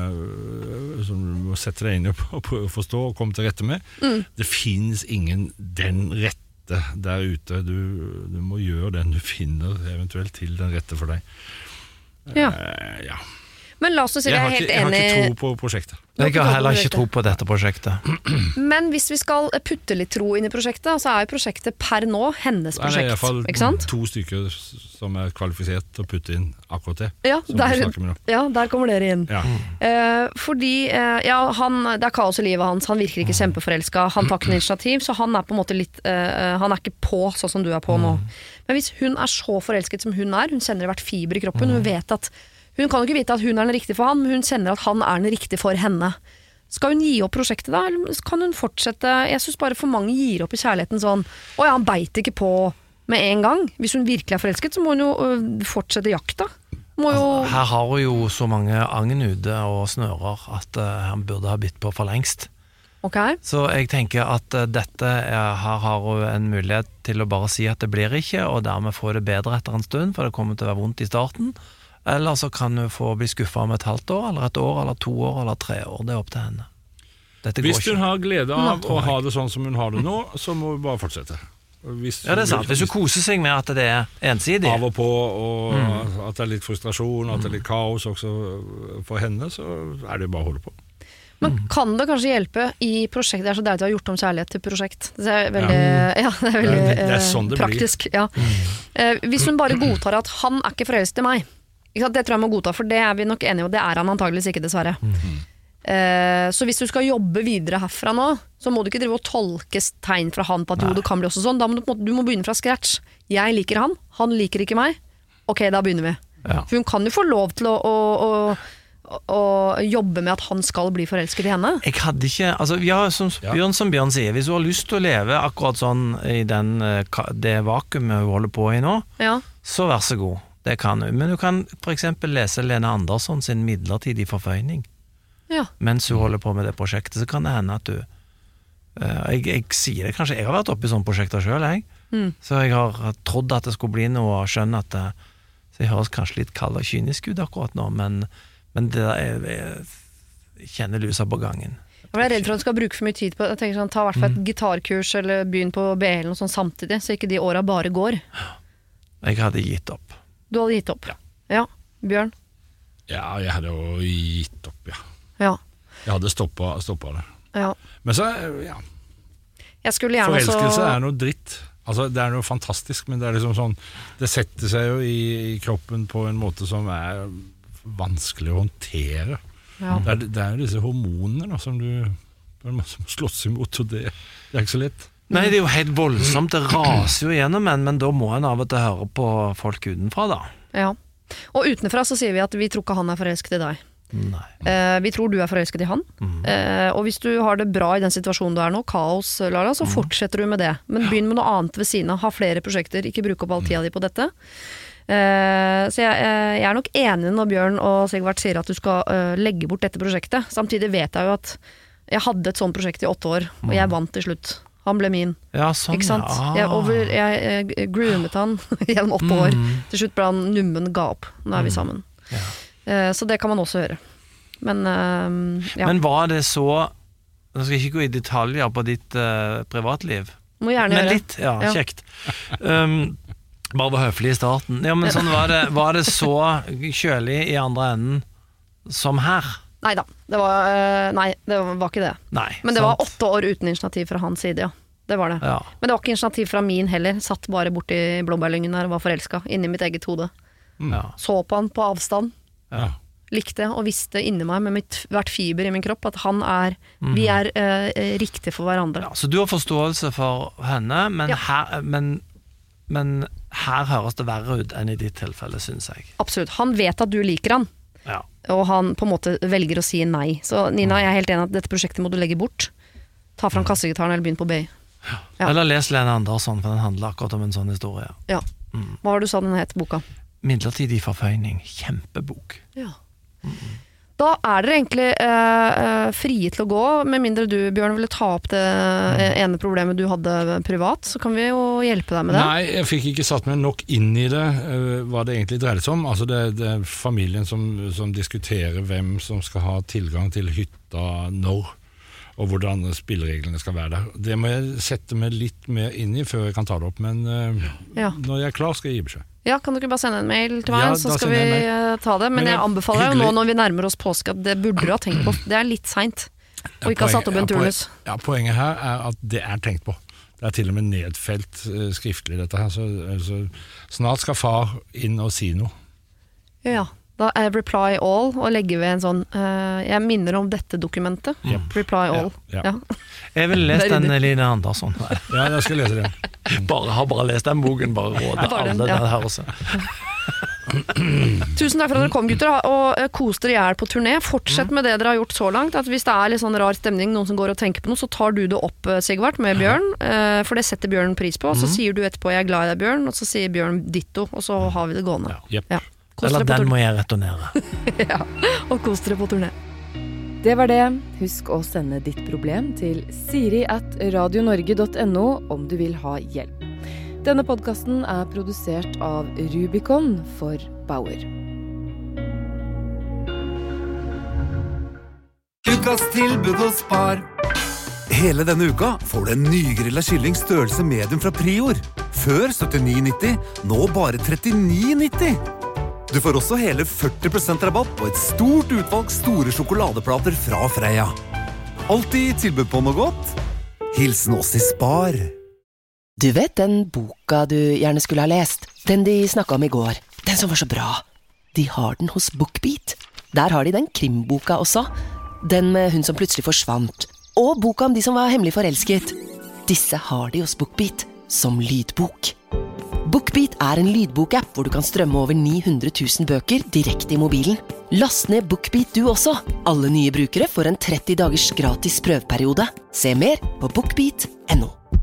må sette deg inn og prøve å forstå og komme til rette med. Det finnes ingen den rette der ute. Du må gjøre den du finner eventuelt til den rette for deg. Ja. Men la oss si jeg er helt enig. Jeg har ikke tro på prosjektet. Jeg har heller ikke tro på dette prosjektet. Men hvis vi skal putte litt tro inn i prosjektet, så er jo prosjektet per nå hennes prosjekt. Det er i hvert fall 2 stykker som er kvalifisert til å putte inn akkurat det. Ja, der kommer dere inn. Ja. Fordi det er kaos i livet hans, han virker ikke kjempeforelsket, han tar ikke initiativ, så han er på en måte litt, han er ikke på sånn som du er på nå. Men hvis hun er så forelsket som hun kjenner hvert fiber i kroppen, hun vet at hun kan jo ikke vite at hun er den riktige for han, men hun kjenner at han er den riktige for henne. Skal hun gi opp prosjektet da, eller kan hun fortsette? Jeg synes bare for mange gir opp i kjærligheten sånn, han beit ikke på med en gang. Hvis hun virkelig er forelsket, så må hun jo fortsette jakta. Her har hun jo så mange agn ute og snører at han burde ha bitt på for lengst. Okay. Så jeg tenker at her har hun en mulighet til å bare si at det blir ikke, og dermed få det bedre etter en stund, for det kommer til å være vondt i starten. Eller så kan hun få bli skuffet om et halvt år, eller 1 år, eller 2 år, eller 3 år. Det er opp til henne. Hvis hun har glede av å ha det sånn som hun har det nå, så må hun bare fortsette. Det er sant. Hvis hun koser seg med at det er ensidig. Av og på, og at det er litt frustrasjon, at det er litt kaos også for henne, så er det bare å holde på. Men kan det kanskje hjelpe i prosjektet? Det er så deilig å ha gjort om kjærlighet til prosjekt. Det er veldig, det er sånn det praktisk. Ja. Hvis hun bare godtar at han er ikke forelsket i meg, det tror jeg må godta, for det er vi nok enige om, det er han antageligvis ikke, dessverre. Så hvis du skal jobbe videre herfra nå, så må du ikke drive og tolke tegn fra han på at jo, det kan bli også sånn. Da må du må begynne fra scratch. Jeg liker han liker ikke meg. Ok, da begynner vi. Ja. For hun kan jo få lov til å jobbe med at han skal bli forelsket i henne. Jeg hadde ikke, som Bjørn sier, hvis du har lyst til å leve akkurat sånn i det vakuumet hun holder på i nå, så vær så god. Det kan hun. Men du kan for eksempel lese Lene Andersson sin midlertidig forføyning. Mens hun holder på med det prosjektet, så kan det hende at du jeg sier det kanskje, jeg har vært oppe i sånne prosjekter selv, så jeg har trodd at det skulle bli noe, og skjønne at så jeg høres kanskje litt kald og kynisk ut akkurat nå, men det jeg kjenner lusa på gangen. Jeg er redd for at du skal bruke for mye tid på det. Jeg tenker sånn, ta i hvert fall et gitarkurs eller begynn på BL eller noe sånt samtidig, så ikke de åra bare går. Jeg hadde gitt opp. Du hadde gitt opp? Ja. Bjørn? Ja, jeg hadde jo gitt opp, Ja. Jeg hadde stoppet det. Ja. Men så, Jeg skulle gjerne forelskelse er noe dritt. Altså, det er noe fantastisk, men det er liksom sånn, det setter seg jo i kroppen på en måte som er vanskelig å håndtere. Ja. Det er jo disse hormonene da, som du på en måte må slåss imot, og det er ikke så lett. Nei, det er jo helt voldsomt, det raser jo gjennom en, men da må en av og til høre på folk utenfra da. Ja. Og utenfra så sier vi at vi tror ikke han er forelsket i deg. Nei. Vi tror du er forelsket i han. Og hvis du har det bra i den situasjonen du er nå, kaos, Lara, så fortsetter du med det. Men begynn med noe annet ved siden av, ha flere prosjekter, ikke bruke opp all tida di på dette. Så jeg er nok enig når Bjørn og Sigvart sier at du skal legge bort dette prosjektet. Samtidig vet jeg jo at jeg hadde et sånt prosjekt i 8 år, og jeg vant til slutt. Han ble min. Ja, sånn, ikke sant? Jeg groomet han gjennom 8 år. Til slutt ble han nummen ga opp. Nå er vi sammen. Så det kan man også gjøre. Men var det så, jeg skal ikke gå i detaljer på ditt privatliv, må gjerne men gjøre. litt, kjekt. Bare var høflig i starten. Ja, men sånn var det så kjølig i andre enden som her? Neida, det var ikke det. Nei, men det var 8 år uten initiativ fra hans side, ja. Det var det. Ja. Men det var ikke initiativ fra min heller. Satt bare borti blåbærlyngen her og var forelsket, inni mitt eget hode. Ja. Så på han på avstand. Ja. Likte og visste inni meg med hvert fiber i min kropp at han er, vi er riktige for hverandre. Ja, så du har forståelse for henne, men her høres det verre ut enn i ditt tilfelle, synes jeg. Absolutt. Han vet at du liker han, og han på en måte velger å si nei. Så Nina, jeg er helt enig at dette prosjektet må du legge bort. Ta fram kassegitaren eller begynn på BI. Ja. Eller les Lene Andersson, for den handler akkurat om en sånn historie. Ja. Hva var det du sa den het, boka? Midlertidig forføyning. Kjempebok. Ja. Da er dere egentlig frie til å gå, med mindre du, Bjørn, ville ta opp det ene problemet du hadde privat, så kan vi jo hjelpe deg med det. Nei, jeg fikk ikke satt meg nok inn i det, hva det egentlig dreide seg om. Altså det er familien som diskuterer hvem som skal ha tilgang til hytta når, og hvordan spillereglene skal være der. Det må jeg sette meg litt mer inn i før jeg kan ta det opp, men når jeg er klar skal jeg gi beskjed. Ja, kan du ikke bare sende en mail til meg, så skal vi ta det. Men jeg anbefaler jo nå når vi nærmer oss påske at det burde du ha tenkt på. Det er litt sent, og ikke ha satt opp en turnus. Ja, poenget her er at det er tenkt på. Det er til og med nedfelt skriftlig dette her, så snart skal far inn og si noe. Ja, da er reply all, og legge ved en sånn, jeg minner om dette dokumentet. Reply all. Ja. Jeg vil lese den Line Andersson. Ja, jeg skal lese den. Har bare lest den boken, bare råd alle den her også. Tusen takk for at dere kom, gutter, og kos dere ihjel på turné. Fortsett med det dere har gjort så langt, at hvis det er litt sånn rar stemning, noen som går og tenker på noe, så tar du det opp, Sigvart, med Bjørn, for det setter Bjørn pris på, og så sier du etterpå jeg er glad i deg, Bjørn, og så sier Bjørn ditto, og så har vi det gående. Ja. Eller den må jeg returnere. Ja, og kos dere på turné. Det var det. Husk å sende ditt problem til siri@radionorge.no om du vil ha hjelp. Denne podcasten er produsert av Rubicon for Bauer. Ukas tilbud hos Spar. Hele denne uka får du en nygrilla kylling størrelse medium fra Prior. Før 79,90, nå bare 39,90. Du får også hele 40% rabatt på et stort utvalg store sjokoladeplater fra Freia. Alltid tilbud på noe godt. Hilsen oss i Spar. Du vet den boka du gjerne skulle ha lest? Den de snakket om i går. Den som var så bra. De har den hos BookBeat. Der har de den krimboka også. Den med hun som plutselig forsvant. Og boka om de som var hemmelig forelsket. Disse har de hos BookBeat som lydbok. BookBeat er en lydbokapp hvor du kan strømme over 900 000 bøker direkte i mobilen. Last ned BookBeat du også. Alle nye brukere får en 30 dagers gratis prøveperiode. Se mer på bookbeat.no.